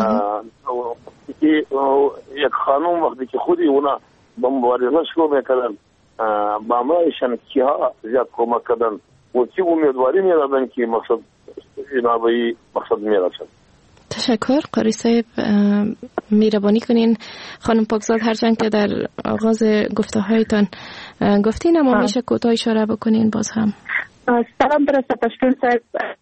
یک خانم وقتی که خودی اونا به مبارزه شروع میکردن، با امرایشان که ها زیاد کمک کردن و که امیدواری میدادن که مقصد اینا به این مقصد میرسن.
تشکر قاری صاحب، مهربانی کنین. خانم پاکزاد هرچند که در آغاز گفته هایتان گفتین اما میشه کوتاه اشاره بکنین باز هم.
سلام برسه پشتون صاحب.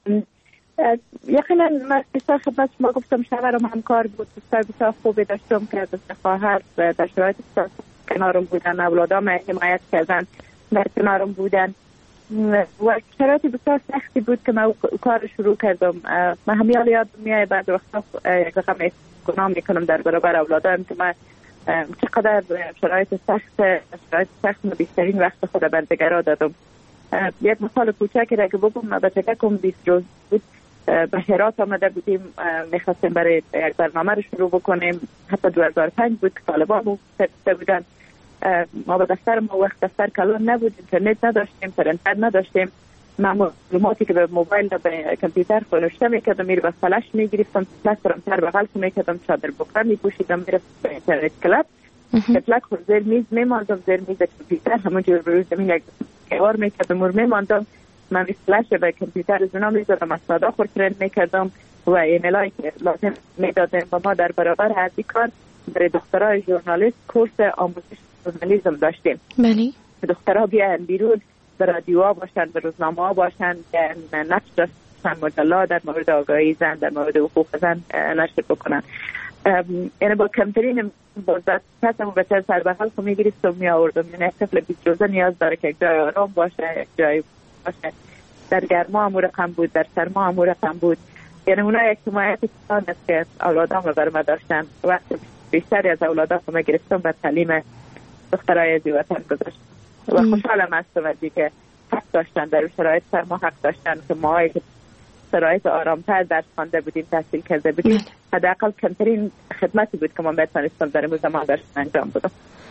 یقینا من بسیار خدمت شما گفتم شوهرم همکار بود، بسیار بسیار خوبی داشتم که دست خواهر در شرایط کنارم بودن، اولادام حمایت کردن در کنارم بودن و شرایط بسیار سختی بود که من کار شروع کردم. من همیال یاد میای بعد وقتا یک رقم گناه میکنم در برابر اولادام که من چقدر شرایط سخت شرایط سخت و بیشترین وقت خود بندگرا دادم. یک مثال کوچکی را که بگم، ما بچگکم بیست روز بود به هرات آمده بودیم، میخواستیم برای یک برنامه رو شروع بکنیم. حتی دو هزار و پنج بود که طالبان رو فرسته بودن. ما به دفتر ما وقت دفتر کلان نبود، اینترنت نداشتیم، پرنتر نداشتیم. من معلوماتی که به موبایل و به کامپیوتر خونشته میکردم میره به فلش میگرفتم، فلش رو سر بغل میکردم، چادر بکره میپوشیدم میرفتم به اینترنت کلاب. فلک خود زیر میز میماندم، زیر میز کامپیوتر همونجور روی زمین یک کار میکردم و میماندم. من فلش به کامپیوتر زنا میزدم، اسنادا خود پرینت میکردم و ایمیلایی که لازم میدادم و ما در برابر هر کار برای دخترای ژورنالیست کورس آموزش ژورنالیسم داشتیم.
بله.
دخترها بیان بیرون به رادیوها باشن، به روزنامه‌ها باشن، نقش داشتن مجلات در مورد آگاهی زن، در مورد حقوق زن نشر بکنن. یعنی با کمترین بازدست کسمو به سر بغل خو میگرفتم می آوردم. یعنی طفل بیست روزه نیاز داره که یک جای آرام باشه، یک جای باشه. در گرما هم رقم بود، در سرما هم رقم بود. یعنی اونا یک حمایت کسان است که اولادام رو برم داشتن. وقت بیشتری از اولادام رو گرفتم به تعلیم دخترای از وطن گذاشت و خوشحالم از توجهی که حق داشتن در شرایط سرما، حق داشتن که ما که شرایط آرامتر درس خوانده بودیم، تحصیل کرده بودیم، حداقل کمترین خدمتی بود که ما بتوانستم در این زمان برشون انجام بدم.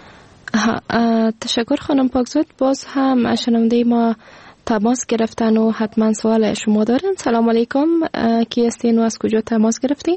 تشکر خانم پاکزاد. باز هم شنونده ما تماس گرفتن و حتما سوال شما دارن. سلام علیکم، کی هستین و از کجا تماس گرفتین؟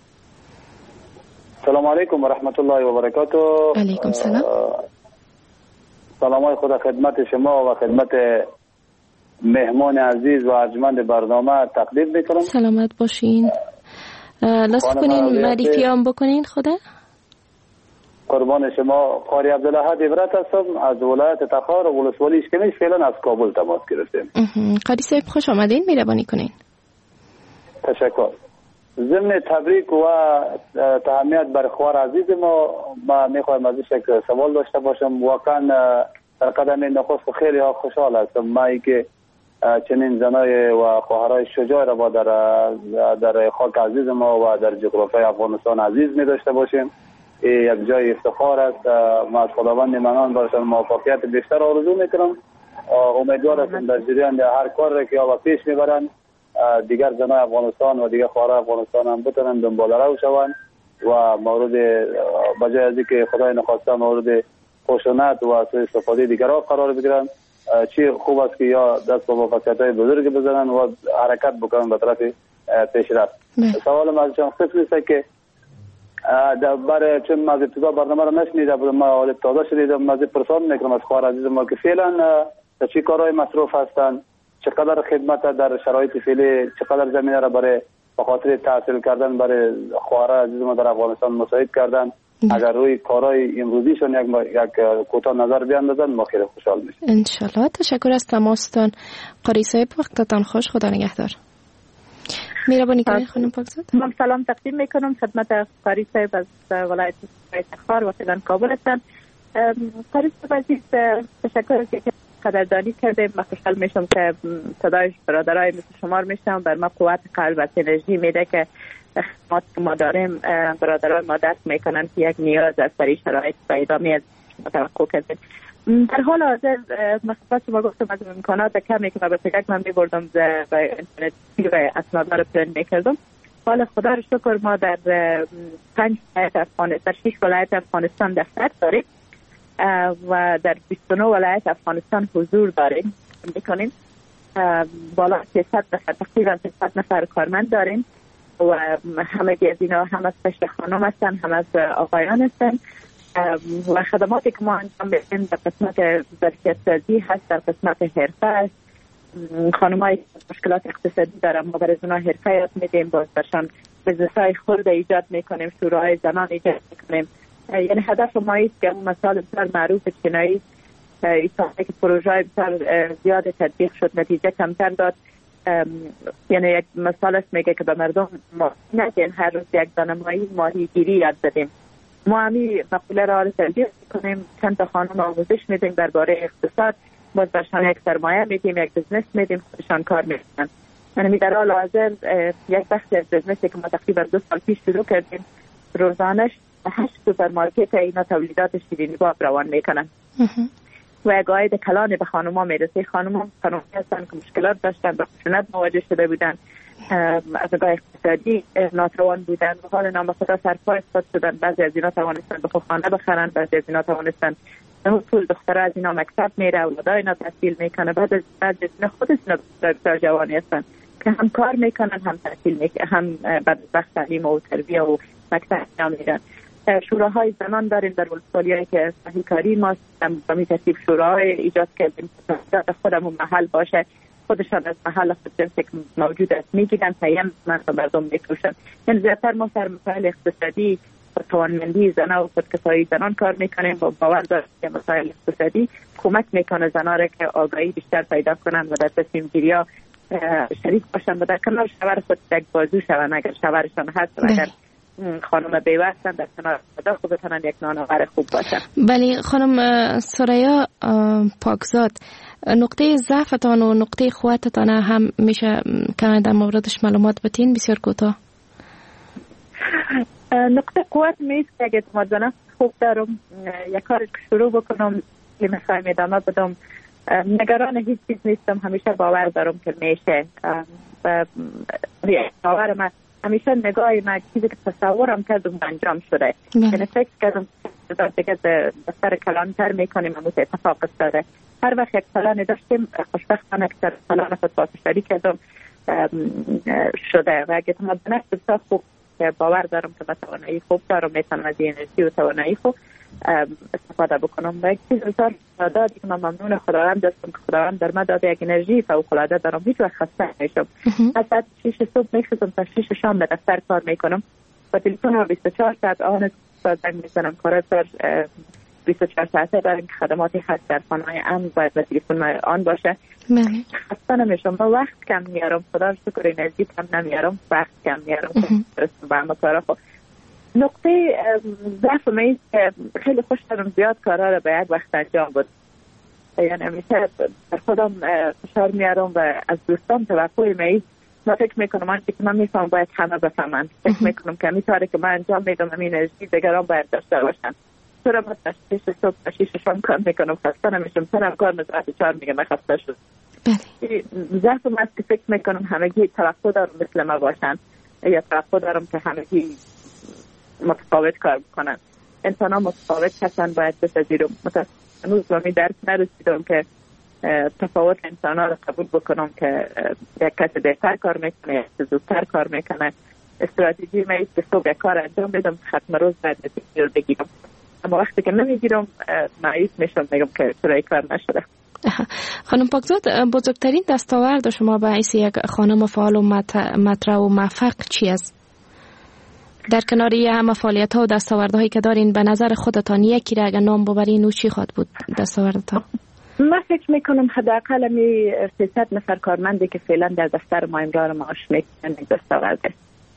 سلام علیکم و رحمت الله و برکاته.
علیکم سلام.
سلام های خدا خدمت شما و خدمت مهمان عزیز و ارجمند برنامه تقدیم میکنم.
سلامت باشین. لطف کنین معرفی هم بکنین خدا.
قربان شما. قاری عبدالأحد عبرت هستم از ولایت تخار و ولسوالی اشکمیش، فعلا از کابل تماس گرفتیم.
قاری صاحب خوش آمدین، مهربانی کنین.
تشکر. ضمن تبریک و تهنیت بر خواهر عزیز ما، ما میخوایم ازش یک سوال داشته باشم. واقعا در قدم نخست خیلی ها خوشحال هستم ما ای که چنین زنای و خواهرای شجاع را با در در خاک عزیز ما و در جغرافیای افغانستان عزیز می داشته باشیم. یک جای افتخار است. ما از خداوند منان باشم موفقیت بیشتر آرزو میکنم. امیدوار هستم در جریان هر کار که آقا پیش میبرن دیگر زنای افغانستان و دیگر خواهرای افغانستان هم بتونن دنبال رو شوند و مورد بجای از اینکه خدای نخواسته مورد خشونت و سوء استفاده دیگرها قرار بگیرن، چی خوب است که یا دست به موفقیت‌های بزرگ بزنن و حرکت بکنن به طرف پیشرفت. سوال من از شما است که در برای چون ما از ابتدا برنامه رو نشنیده بودم، ما حال تازه شنیدم، ما از پرسان میکنم از خواهر عزیز ما که فعلا چی کارهای مصروف هستن چقدر خدمت در شرایط فعلی، چقدر زمینه را برای به خاطر تحصیل کردن برای خواهر عزیز ما در افغانستان مساعد کردن. اگر روی کارهای امروزیشون یک یک کوتاه نظر بیاندازن ما خیلی خوشحال میشیم.
ان شاء الله. تشکر از تماستان. قاری صاحب وقتتان خوش، خدا نگهدار. میربانی کنید خانم پاکزاد.
من سلام تقدیم میکنم خدمت قاری صاحب از ولایت افتخار و فعلا کابل هستن. قاری صاحب عزیز تشکر از که قدردانی کرده. من خوشحال میشم که صدای برادرای مثل شما میشم، بر ما قوت قلب و انرژی میده که خدمات که ما داریم برادرای ما درک میکنن که یک نیاز از سری شرایط پیدا میاد توقع کردیم. در حال حاضر مخصوصا شما گفتم از امکانات کمی که من به فکر من میبردم و اینترنتی و اسناد رو پرینت میکردم. حالا خدا رو شکر ما در پنج ولایت افغانستان، در شش ولایت افغانستان دفتر داریم و در بیست و نه ولایت افغانستان حضور داریم میکنیم. بالا سیصد نفر تقریبا سیصد نفر کارمند داریم و همه از اینا هم از پشت خانم هستن، هم از آقایان هستن و خدماتی که ما انجام میدیم در قسمت ظرفیت سازی هست، در قسمت حرفه است. خانم‌های مشکلات اقتصادی دارن، ما برای اونا حرفه یاد میدیم، باز برشان بزنس‌های خرد ایجاد میکنیم، شوراهای زنان ایجاد میکنیم. یعنی هدف ما است که اون مسائل بسیار معروف چینایی ایستانه که پروژه بسیار زیاد تطبیق شد، نتیجه کمتر داد. یعنی یک مسئله است میگه که به مردم ما نگین هر روز یک دانه ماهی ماهی گیری یاد بدیم. ما همین مقوله را تطبیق کنیم، چند تا خانم آموزش میدیم درباره اقتصاد، باز برشان یک سرمایه میدیم، یک بزنس میدیم، خودشان کار میکنن. یعنی در حال حاضر یک بخشی از بزنسی که ما تقریبا دو سال پیش شروع کردیم روزانش هشت سوپرمارکت اینا تولیدات شیرینی باب روان میکنن و یک عاید کلان به خانوما میرسه. خانوما خانومی هستن که مشکلات داشتن، با خشونت مواجه شده بودن، از نگاه اقتصادی ناتوان بودن و حال نام خدا سرپا استاد شدن. بعضی از اینا توانستن به خانه بخرن، بعضی از اینا توانستن پول دختره از اینا مکتب میره، اولادای اینا تحصیل میکنه. بعد از بعضی از اینا خودشون بسیار جوانی هستن که هم کار میکنن، هم تحصیل میکنن، هم بعد از تعلیم و تربیه و مکتب میرن. شوراهای زنان داریم در ولسوالیایی که صحیح کاری ما به می ترتیب شوراهای ایجاد کردیم که خودمون محل باشه، خودشان از محل خود جنسی که موجود است میگیرن، تیم من به مردم میفروشن. یعنی زیادتر ما سر مسائل اقتصادی و توانمندی زنان و خودکفایی زنان کار میکنیم و باور داریم که مسائل اقتصادی کمک میکنه زنان را که آگاهی بیشتر پیدا کنن و در تصمیم گیری ها شریک باشن و در کنار شوهر خود یک بازو شون. اگر شوهرشان هست و اگر خانم بیوستن در کنار خدا خوب بتونن یک نانآور خوب باشن.
بله خانم ثریا پاکزاد، نقطه ضعفتان و نقطه قوتتان هم میشه که در موردش معلومات بتین بسیار کوتاه.
نقطه قوت میست که اگه اعتماد به نفس خوب دارم، یک کار شروع بکنم که میخوایم ادامه بدم، نگران هیچ چیز نیستم، همیشه باور دارم که میشه و باور من همیشه نگاه من چیزی که تصورم کردم انجام شده. یعنی فکر کردم دیگه دفتر کلانتر میکنیم امروز اتفاق افتاده. هر وقت یک پلان داشتیم خوشبختانه که پلان خود پاسداری کردم شده و اگه اعتماد به نفس بسیار خوب باور دارم که با توانایی خوب دارم میتونم از انرژی و توانایی خوب استفاده بکنم. و یک چیز بسیار دادی که من ممنون خداوند هستم که خداوند در من داده یک انرژی فوق‌العاده دارم، هیچ وقت خسته نمیشم. از ساعت شش صبح میخوام تا شش شام به دفتر کار میکنم و تلفن رو بیست و چهار ساعت آن زنگ میزنم. کار سر بیست و چهار ساعته داریم که خدماتی هست در خانه‌های امن باید و تلفن آن باشه. خسته نمیشم و وقت کم میارم، خدا رو شکر انرژی کم نمیارم، وقت کم میارم که به همه کارا. خب نقطه ضعف من که خیلی خوش دارم زیاد کارا رو به یک وقت انجام بدم. یعنی همیشه خودم فشار میارم و از دوستان توقع می ما فکر میکنم آنچه که من میفهم باید همه بفهمن. فکر میکنم که همین کاری که من انجام میدم همین انرژی دیگران باید داشته باشن. چرا من تا شش صبح تا شش شام کار میکنم خسته نمیشم، سرم کار نزاعت چهار میگه من خسته شد. ضعف من است که فکر میکنم همگی توقع دارم مثل ما باشن یا توقع دارم که همگی متفاوت کار بکنن. انسان ها متفاوت هستن، باید بپذیرم. متاسفانه من می درک نرسیدم که تفاوت انسان ها رو قبول بکنم که یک کس بهتر کار میکنه یک زودتر کار میکنه. استراتژی من است که صبح یک کار انجام بدم ختم روز باید نتیجه رو بگیرم، اما وقتی که نمیگیرم مایوس میشم، میگم که چرا این کار نشده.
خانم پاکزاد، بزرگترین دستاورد شما به حیث یک خانم فعال و مطرح و موفق چی است؟ در کنار همه فعالیت ها و دستاوردهایی که دارین، به نظر خودتان یکی را اگر نام ببرین او چی خواهد بود دستاوردتان؟
من فکر میکنم حداقل می سیصد نفر کارمندی که فعلا در دفتر ما امرار معاش میکنن دستاورده.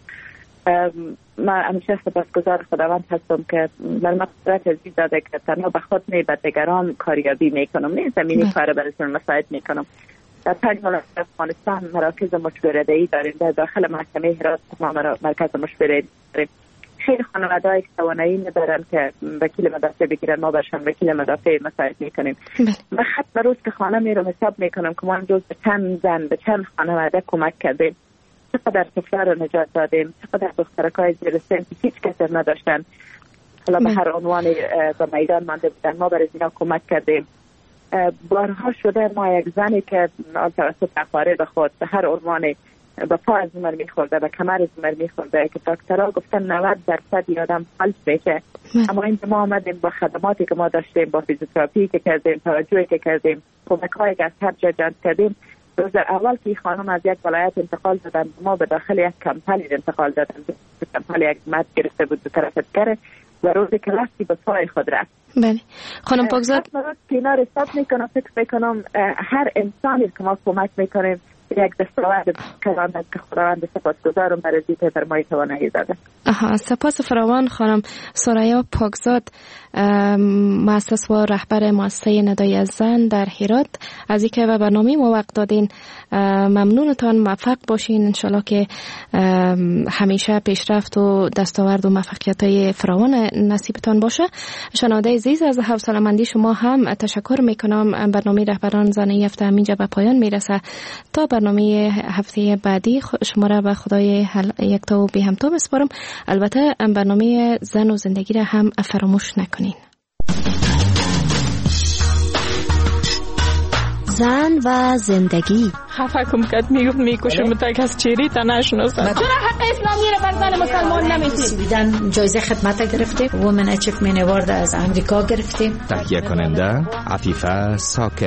من همیشه سپاسگزار خداوند هستم که من مقدرت عزیز داده که تنها به خود نه به دیگران کاریابی میکنم، نه زمینی کار برایشون مساعد میکنم. در پنج مملکت افغانستان مراکز مشاوره‌دهی داریم، در داخل محکمه هرات ما مرکز مشاوره‌دهی داریم. خیلی خانواده‌ای که توانایی ندارن که وکیل مدافع بگیرن، ما برشان وکیل مدافع مساعد میکنیم. من خط روز که خانه میرم حساب میکنم که ما امروز به چند زن به چند خانواده کمک کردیم، چقدر طفلا رو نجات دادیم، چقدر دخترکای زیر سن که هیچ کس نداشتن حالا به هر عنوان به میدان مانده بودن، ما برای اینا کمک کردیم. بارها شده ما یک زنی که توسط افاره به خود به هر عنوان به پا از زمر میخورده، به کمر از زمر میخورده که دکترها گفتن نود درصد یادم فلج بشه، اما این ما آمدیم با خدماتی که ما داشتیم، با فیزیوتراپی که کردیم، توجهی که کردیم، کمک‌هایی که از هر جا جمع کردیم. روز اول که خانم از یک ولایت انتقال دادن، ما به داخل یک کمپانی انتقال دادن، کمپانی یک مد گرفته بود به طرف کره و روزی که رفتی به پای خود رفت.
بله خانم پاکزاد،
کنار حساب میکنم فکر میکنم هر انسانی که ما کمک میکنیم یک دستاورد کلان که خداوند سپاسگزارم برای اینکه بر ما توانایی داده.
آها، سپاس فراوان خانم سریا پاکزاد، مؤسس و رهبر مؤسسه ندای زن در هرات، از اینکه به برنامه ما وقت دادین. ممنونتان، موفق باشین، انشالله که همیشه پیشرفت و دستاورد و موفقیت‌های فراوان نصیبتان باشه. شنونده عزیز، از حوصله‌مندی شما هم تشکر میکنم. برنامه رهبران زن هفته همینجا به پایان میرسه. تا برنامه هفته بعدی شما را به خدای یکتا و بی همتا بسپارم. البته برنامه زن و زندگی را هم فراموش نکنین.
زن و زندگی.
خفه کم کد میگفت میکشم تا کس چیری تا نشناسم.
چرا حق اسلامی را بر زن مسلمان نمیدید؟
سویدن جایزه خدمت گرفتیم، وومن اچیومنت اوارد از امریکا گرفتیم.
تهیه کننده عفیفه ساکب.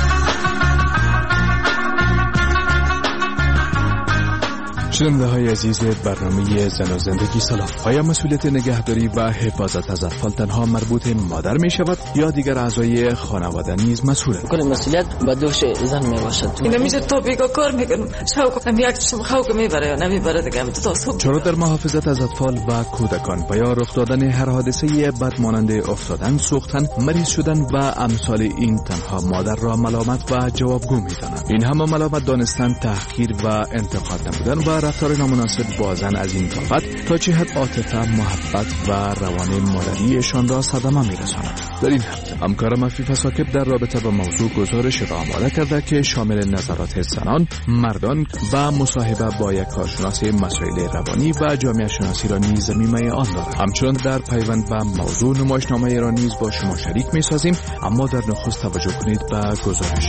شنونده های عزیز برنامه زن و زندگی، سلام. آیا مسئولیت نگهداری و حفاظت از اطفال تنها مربوط مادر می شود یا دیگر اعضای خانواده نیز مسئول؟
کل مسئولیت به دوش زن می باشد.
اینا میشه توپیکا کار میکنم، شاو کنم یک چشم خاو میبره یا نمیبره دیگه هم تو صبح.
چرا در محافظت از اطفال و کودکان و یا رخ دادن هر حادثه بد مانند افتادن، سوختن، مریض شدن و امثال این تنها مادر را ملامت و جوابگو میدانند؟ این همه ملامت دانستن، تحقیر و انتقاد نمودن و رفتار نامناسب با زن از این طاقت تا چه حد عاطفه، محبت و روان مادریشان را صدمه میرساند. در این هفته همکارم عفیفه ساکب در رابطه با موضوع گزارش را آماده کرده که شامل نظرات زنان، مردان و مصاحبه با یک کارشناس مسائل روانی و جامعه شناسی را نیز ضمیمه آن دارد. همچنین در پیوند به موضوع نمایشنامه را نیز با شما شریک می‌سازیم، اما در نخست توجه کنید به گزارش.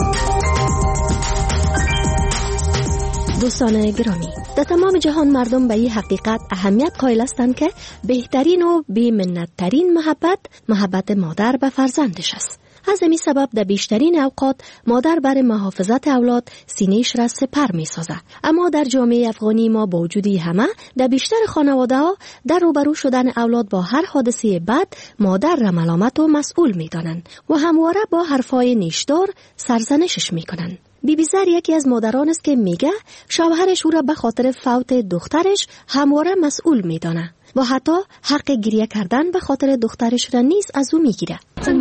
دوستان گرامی، در تمام جهان مردم به این حقیقت اهمیت قائل هستند که بهترین و بی‌منت‌ترین محبت محبت مادر به فرزندش است. از همین سبب در بیشترین اوقات مادر برای محافظت اولاد سینه‌اش را سپر می‌سازد. اما در جامعه افغانی ما با وجود همه در بیشتر خانواده‌ها در روبرو شدن اولاد با هر حادثه بد مادر را ملامت و مسئول می‌دانند و همواره با حرفای نیشدار سرزنشش می‌کنند. بی بی زر یکی از مادران است که میگه شوهرش او را به خاطر فوت دخترش همواره مسئول میدانه و حتی حق گریه کردن به خاطر دخترش را نیز از او میگیره.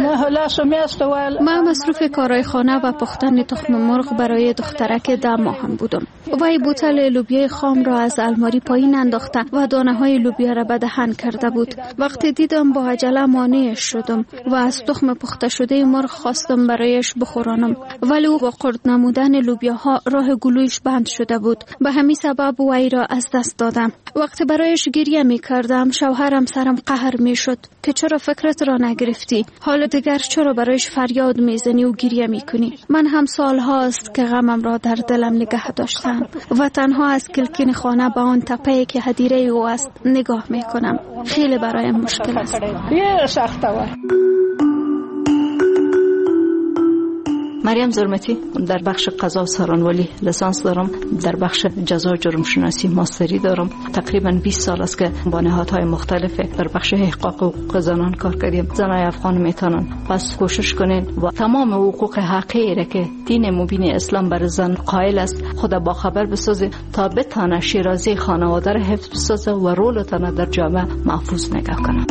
من مصروف کارهای خانه و پختن تخم مرغ برای دخترک ده ماهم بودم. وی بوتل لوبیا خام را از الماری پایین انداخته و دانه های لوبیا را به دهن کرده بود. وقتی دیدم با عجله مانعش شدم و از تخم پخته شده مرغ خواستم برایش بخورانم، ولی او با قرد نمودن لوبیاها راه گلویش بند شده بود. به همین سبب وی را از دست دادم. وقتی برایش گریه می کردم شوهرم سرم قهر می شد که چرا فکرت را نگرفتی؟ حالا دیگر چرا برایش فریاد میزنی و گریه میکنی؟ من هم سال هاست که غمم را در دلم نگه داشتم و تنها از کلکین خانه به آن تپه‌ای که هدیره او است نگاه میکنم. خیلی برایم مشکل است.
مریم زرمتی در بخش قضا و سرانولی لیسانس دارم. در بخش جزا و جرم شناسی ماستری دارم. تقریبا بیست سال است که با نهادهای مختلف در بخش احقاق حقوق زنان کار کردیم. زنای افغان میتونن پس کوشش کنین و تمام حقوق حقیقی را که دین مبین اسلام بر زن قائل است خود با خبر بسازه تا بتانه شیرازی خانواده را حفظ بسازه و رولتانه در جامعه محفوظ نگه کنه.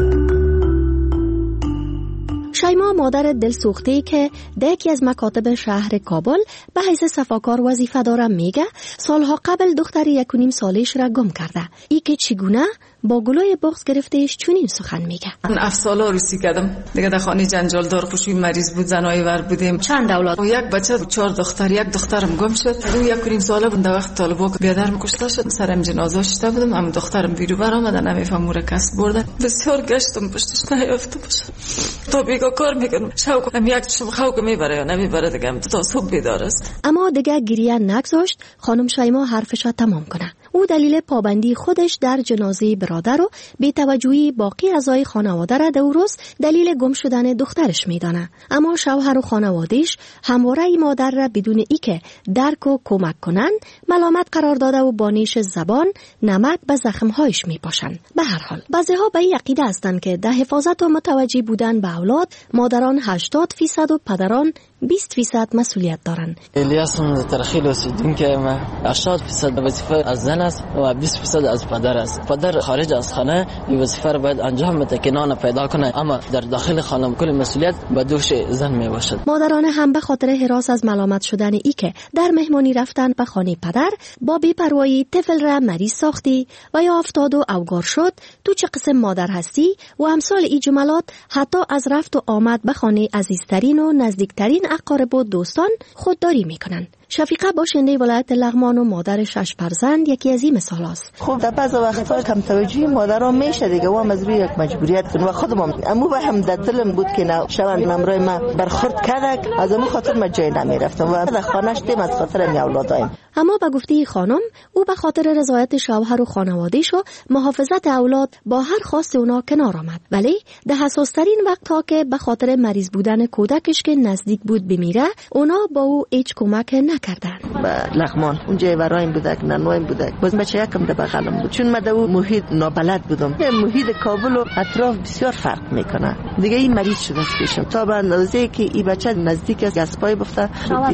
شیما مادر دلسوخته که در یکی از مکاتب شهر کابل به حیث صفاکار وظیفه دارم میگه سالها قبل دختری یک و نیم سالش را گم کرده. ای که چگونه با گلای بغض گرفتهش چنین سخن میگه.
من هفت ساله روسی کردم دیگه در خانه جنجال دار خوشی مریض بود زنای ور بودیم.
چند اولاد؟
یک بچه چهار دختر. یک دخترم گم شد. او یک و نیم ساله بود. در وقت طالبا بیادرم کشته شد سرم جنازه شده بودم. هم دخترم بیرو بر آمدن نمیفهم را کس بردن. بسیار گشتم پشتش نیافته باشه. تا بیگا کار میکنم شوق هم یک چشم خوک میبره یا نمیبره دیگه هم تا صبح بیدار است.
اما دیگه گریه نگذاشت خانم شیما حرفش را تمام کنه. او دلیل پابندی خودش در جنازه برادر و بی‌توجهی باقی اعضای خانواده را در روز دلیل گم شدن دخترش میدانه. اما شوهر و خانواده‌اش همواره مادر را بدون ای که درک و کمک کنن ملامت قرار داده و با نیش زبان نمک به زخم‌هایش میپاشن. به هر حال بعضی‌ها به این عقیده هستند که در حفاظت و متوجه بودن به اولاد مادران هشتاد درصد و پدران بیست درصد مسئولیت دارند.
الیاس ترخیل رسیدیم که هشتاد درصد وظیفه از زن است و بیست درصد از پدر است. پدر خارج از خانه این وظیفه را باید انجام بده که نان پیدا کنه، اما در داخل خانه کل مسئولیت به دوش زن می باشد.
مادران هم به خاطر هراس از ملامت شدن ای که در مهمانی رفتن به خانه پدر با بی‌پروایی طفل را مریض ساختی و یا افتاد و اوگار شد تو چه قسم مادر هستی و امثال این جملات حتی از رفت و آمد به خانه عزیزترین و نزدیکترین اقارب و دوستان خودداری میکنن. شفیقه باشنده ولایت لغمان و مادر شش فرزند یکی از این مثال است.
خب در بعض وقتا کم توجهی مادرها میشه دیگه و از روی یک مجبوریت کن و خودم امو به هم در دلم بود که نه شوان نمرای ما برخورد کرد از امو خاطر ما جای نمیرفتم و در خانه‌اش دیم از خاطر می اولادایم.
اما به گفته خانم او به خاطر رضایت شوهر و خانواده‌اش و محافظت اولاد با هر خواست اونا کنار آمد، ولی در حساس‌ترین وقت‌ها که به خاطر مریض بودن کودکش که نزدیک بود بمیره اونا با او هیچ کمک نکردن.
به لغمان اونجا ورایم بودک نانوایم بودک باز بچه یکم در بغلم بود چون من در اون محیط نابلد بودم. محیط کابل و اطراف بسیار فرق میکنه دیگه. این مریض شده است پیشم تا به اندازه که این بچه نزدیک از گسپای بفته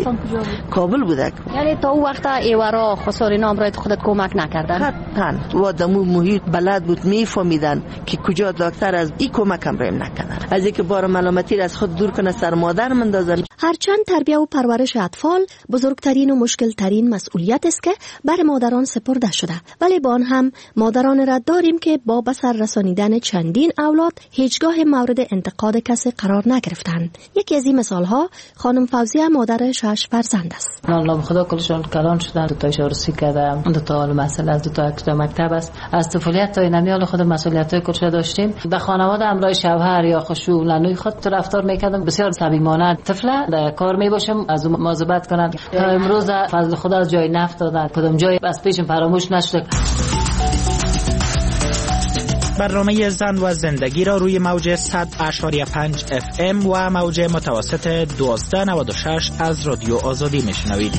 کابل بودک.
یعنی تا اون وقت ایورا خساری نام رایت خودت کمک نکردن؟
حتما و در اون محیط بلد بود میفهمیدن که کجا دکتر از این کمک هم رایم نکردن از اینکه بار ملامتی را از خود دور کنه سر مادر مندازن.
هرچند تربیت و پرورش اطفال بزرگترین و مشکلترین مسئولیت است که بر مادران سپرده شده، ولی با آن هم مادران را داریم که با به سر رسانیدن چندین اولاد هیچگاه مورد انتقاد کسی قرار نگرفتند. یکی از این مثال ها خانم فوزیه مادر شش فرزند است.
الله خدا کلشون کلان شدن، دو تایش عروسی کردم، دو تا حال مسئله از دو تا اکتا مکتب است. از طفولیت تا اینمی حال خود مسئولیت های کلش داشتیم. به خانواده همراه شوهر یا خشوع لنوی خود رفتار میکردم. بسیار صمیمانه طفله در کار میباشم از اون مواظبت کنم. امروز فضل خدا از جای نفت دادن کدام جای از پیشم فراموش نشده.
برنامه زن و زندگی را روی موج صد اشاری پنج اف ام و موج متوسط دوازده نود و شش از رادیو آزادی میشنوید.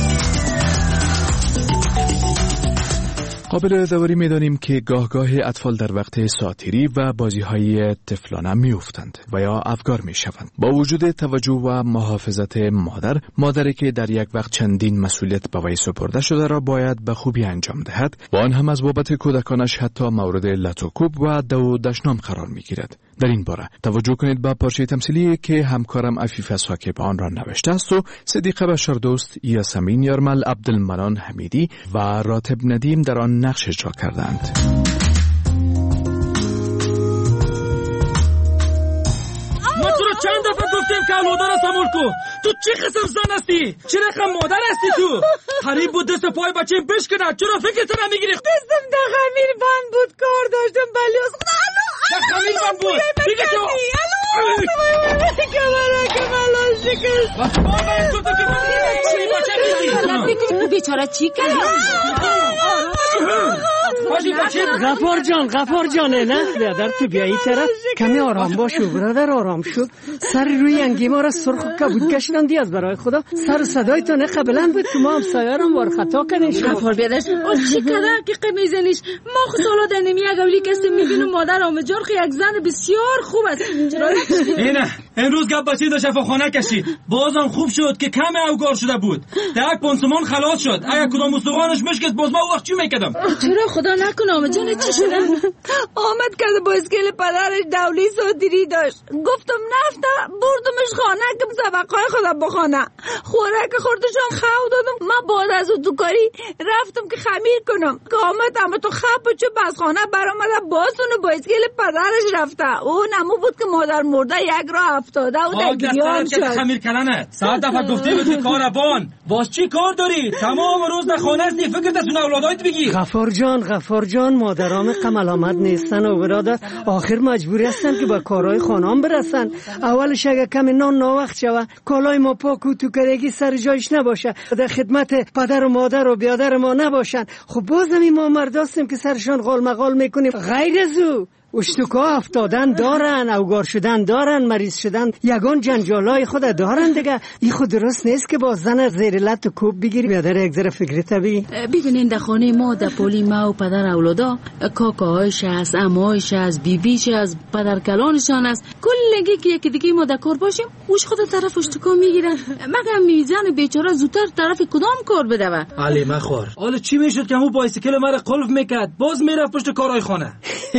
قابل داوری می‌دانیم که گاه گاهی اطفال در وقت ساتیری و بازی‌های طفلانه می‌افتند و یا افگار می‌شوند. با وجود توجه و محافظت مادر، مادری که در یک وقت چندین مسئولیت به وی سپرده شده را باید به خوبی انجام دهد و آن هم از بابت کودکانش حتی مورد لط و کوب و دو دشنام قرار می‌گیرد. در این باره توجه کنید به پارچه تمثیلی که همکارم عفیفه ساکب آن را نوشته است و صدیقه بشردوست، یاسمین یارمل، عبدالمنان حمیدی و راتب ندیم در آن نقش اجرا کردند.
ما تو رو چند دفعه گفتیم که مادر سمول کو. تو چی قسم زن هستی؟ چی رقم مادر هستی تو؟ حریب بود دست پای بچه بشکنه. چرا فکرت نمیگیری؟
دستم در خمیر بند بود کار داشتم بلی از خدا.
در خمیر بند بود؟ دیگه تو
کمالا کمالا شکست بیچاره چی کرد؟
غفار جان غفار جان نه بیادر تو بیایی طرف
کمی آرام باشو برادر، آرام شو. سر روی انگی ما را سرخ و کبود گشتندی از برای خدا. سر صدای تو نخ بلند بود که ما هم سایرم وار خطا کنیم.
غفار بیادرش او چی کده که قمیزنیش ما خود سالا در نمی اگولی کسی میبینم مادر آمجار خی یک زن بسیار خوب است.
اینه امروز گپ بچی دا شفاخانه کشید، بازم خوب شد که کم اوگار شده بود. در یک پانسمان خلاص شد. اگه کدام استخوانش مشکست باز ما وقت چی میکردم؟
چرا خدا نکنه آمجان چی شده؟ آمد که با اسکیل پدرش دولی صدری داشت. گفتم نفته بردمش خانه که سبقای خودم بخونه. خوراک خوردشان خو دادم. من بعد از اون دوکاری رفتم که خمیر کنم که آمد اما تو خب چه بس خانه برآمده بازونو با اسکیل پدرش رفته. اون نمو بود که مادر مرده یک راه افتاده و در گریان شد.
خمیر کلنه صد دفعه گفتی بودی کاربان باز چی کار داری؟ تمام روز در خانه هستی، فکرت از اون اولادایت بگی.
غفار جان غفار جان مادرام قمل آمد نیستن و برادر آخر مجبوری هستن که با کارهای خانام برسن. اولش اگه کمی نان ناوقت شوه کالای ما پاک و توکرگی سر جایش نباشه، در خدمت پدر و مادر و بیادر ما نباشن، خب بازم این ما مرداستیم که سرشان غال مغال میکنیم. غیر از او اشتکا افتادن دارن، اوگار شدن دارن، مریض شدن، یگان جنجالای خود دارن دیگه. این خود درست نیست که با زن زیر لط و کوب بگیری. بیادر یک ذره فکری طبیعی
ببینین در خانه ما در پولی ما و پدر اولادا کاکاهایش هست، امایش هست، بیبیش هست، پدر کلانشان هست، کلگی که یکی دیگه ما در کار باشیم اوش خود طرف اشتکا میگیرن. مگه میزن بیچاره زودتر طرف کدام کار بدوه؟
علی مخور حالا چی میشد که همون بایسیکل مرا قلف میکرد باز میرفت پشت کارهای خانه؟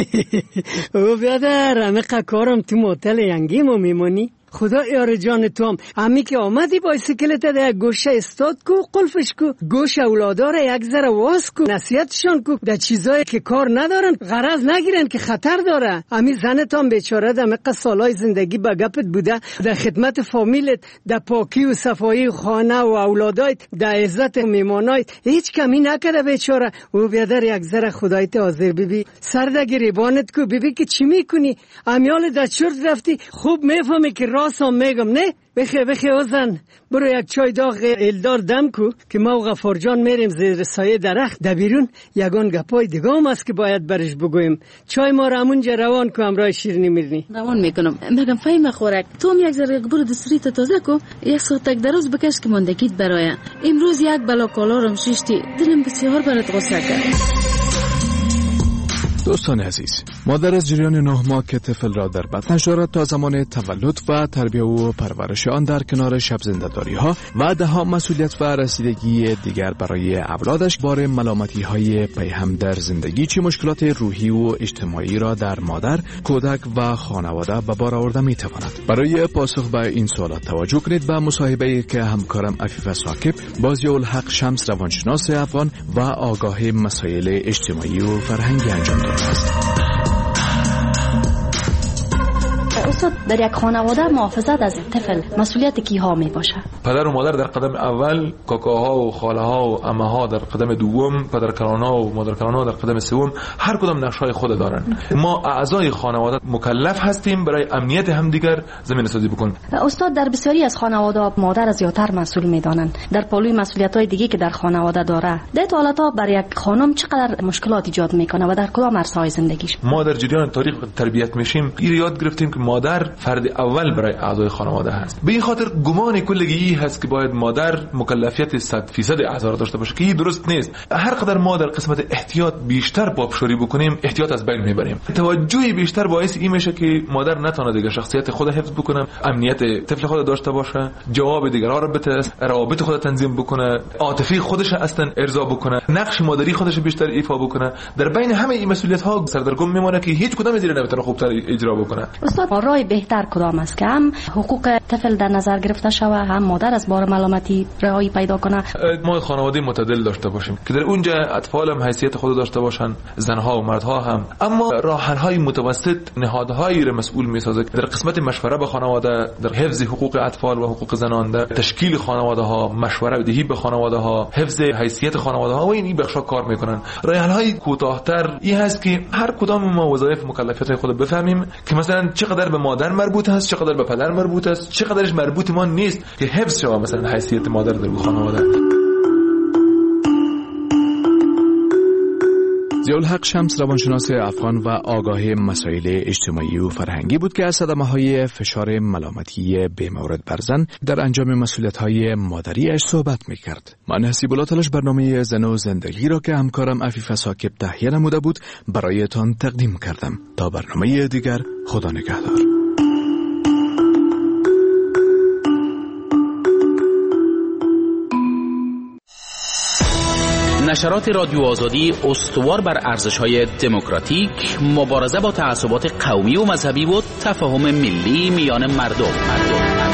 او بیادر همه کارم تو موتل ینگیمو میمونی. خدا یار جان توام امی که آمدی بایسیکلت در یک گوشه استاد کو قلفش کو، گوش اولادار یک ذره واس کو، نصیحتشان کو در چیزایی که کار ندارن غرض نگیرن که خطر داره. امی زنتام بیچاره در مقه سالای زندگی با گپت بوده، در خدمت فامیلت، در پاکی و صفایی خانه و اولادایت، در عزت میمانایت هیچ کمی نکرده بیچاره. او بیادر یک ذره خدایت حاضر ببی، سر در گریبانت کو ببی که چی میکنی. امیال در چرت رفتی خوب میفهمی که راسم میگم نه. بخی بخی اوزن برو یک چای داغ الدار دم کو که ما و غفار جان میریم زیر سایه درخت در بیرون. یگان گپای دیگه هم است که باید برش بگویم. چای ما را همونجا روان کو همراه شیرینی میرنی.
روان میکنم. مگم فهم خورک تو هم یک ذره برو دستریت تازه کو، یک ساعت دراز بکش که ماندگیت برای امروز یک بلا کالارم شیشتی دلم بسیار برات غصه کرد.
دوستان عزیز، مادر از جریان نه ماه که طفل را در بطنش دارد تا زمان تولد و تربیت و پرورش آن در کنار شب زنده‌داری ها و دهها مسئولیت و رسیدگی دیگر برای اولادش بار ملامتی های پیهم در زندگی چه مشکلات روحی و اجتماعی را در مادر، کودک و خانواده به بار آورده می تواند. برای پاسخ به این سوالات توجه کنید به مصاحبه‌ای که همکارم عفیفه ثاقب با ضیاءالحق شمس روانشناس افغان و آگاه مسائل اجتماعی و فرهنگی انجام داد.
استاد در یک خانواده محافظت از طفل مسئولیت کیها می باشه؟
پدر و مادر در قدم اول، کاکاها و خاله‌ها و عمه‌ها در قدم دوم، پدرکلان‌ها و مادرکلان‌ها در قدم سوم. هر کدام نقش‌های خود دارن. ما اعضای خانواده مکلف هستیم برای امنیت همدیگر زمینه‌سازی بکنیم.
استاد در بسیاری از خانواده مادر از زیادتر مسئول می‌دانند. در پالوی مسئولیت‌های دیگه که در خانواده داره، در حالت‌ها برای یک خانم چقدر مشکلات ایجاد می‌کنه و در کدام عرصه‌های زندگیش؟
ما در جریان تاریخ تربیت میشیم، این یاد گرفتیم که مادر فرد اول برای اعضای خانواده هست. به این خاطر گمان کلگی هست که باید مادر مکلفیت صد درصد اعضا را داشته باشه که این درست نیست. هر قدر ما در قسمت احتیاط بیشتر پافشاری بکنیم، احتیاط از بین میبریم. توجه بیشتر باعث این میشه که مادر نتونه دیگه شخصیت خود حفظ بکنه، امنیت طفل خود داشته باشه، جواب دیگرها را بده، روابط خود تنظیم بکنه، عاطفی خودش اصلا ارضا بکنه، نقش مادری خودش بیشتر ایفا بکنه. در بین همه این مسئولیت ها سردرگم میمونه که هیچ کدام از اینا نمیتونه خوبتر اجرا بکنه.
استاد راه بهتر کدام است که هم حقوق طفل در نظر گرفته شوه، هم مادر از بار ملامتی رهایی پیدا کنه؟
ما خانواده متعادل داشته باشیم که در اونجا اطفال هم حیثیت خود داشته باشن، زنها و مردها هم، اما راه‌حل‌های متوسط نهادهایی را مسئول می‌سازه در قسمت مشوره به خانواده، در حفظ حقوق اطفال و حقوق زنان، در تشکیل خانواده ها، مشوره دهی به خانواده ها، حفظ حیثیت خانواده ها و این بخشا کار میکنن. راه‌حل‌های کوتاه‌تر این هست که هر کدام ما وظایف مکلفیت خود بفهمیم که مثلا چقدر به مادر مربوط است، چقدر به پدر مربوط است، چقدرش مربوط ما نیست که حفظ شود مثلا حیثیت. حیثیت مادر در خانواده.
استاد رای بهتر کدام است که هم حقوق طفل در نظر گرفته شوه، هم مادر از بار ملامتی رهایی پیدا کنه؟
ما خانواده متعادل داشته باشیم که در اونجا اطفال هم حیثیت خود داشته باشن، زنها و مردها هم، اما راه‌حل‌های متوسط نهادهایی را مسئول می‌سازه در قسمت مشوره به خانواده، در حفظ حقوق اطفال و حقوق زنان، در تشکیل خانواده ها، مشوره دهی به خانواده ها و این بخشا کار میکنن. راه‌حل‌های کوتاه‌تر این هست که هر کدام ما وظایف مکلفیت خود بفهمیم که مثلا چقدر به مادر مربوط است، چقدرش مربوط ما نیست که حفظ شود مثلا حیثیت مادر در خانواده.
استاد رای بهتر کدام است که هم حقوق طفل در نظر گرفته شوه، هم مادر از بار ملامتی رهایی پیدا کنه؟
ضیاءالحق شمس روانشناس افغان و آگاه مسائل اجتماعی و فرهنگی بود که از صدمه‌های فشار ملامتی بی‌مورد بر زن در انجام مسئولیت‌های مادری‌اش صحبت می‌کرد. من حسیب الله تلاش برنامه زن و زندگی را که همکارم عفیفه ساکب تهیه نموده بود برایتان تقدیم کردم. تا برنامه دیگر، خدا نگهدار.
نشرات رادیو آزادی استوار بر ارزش‌های دموکراتیک، مبارزه با تعصبات قومی و مذهبی و تفاهم ملی میان مردم. مردم.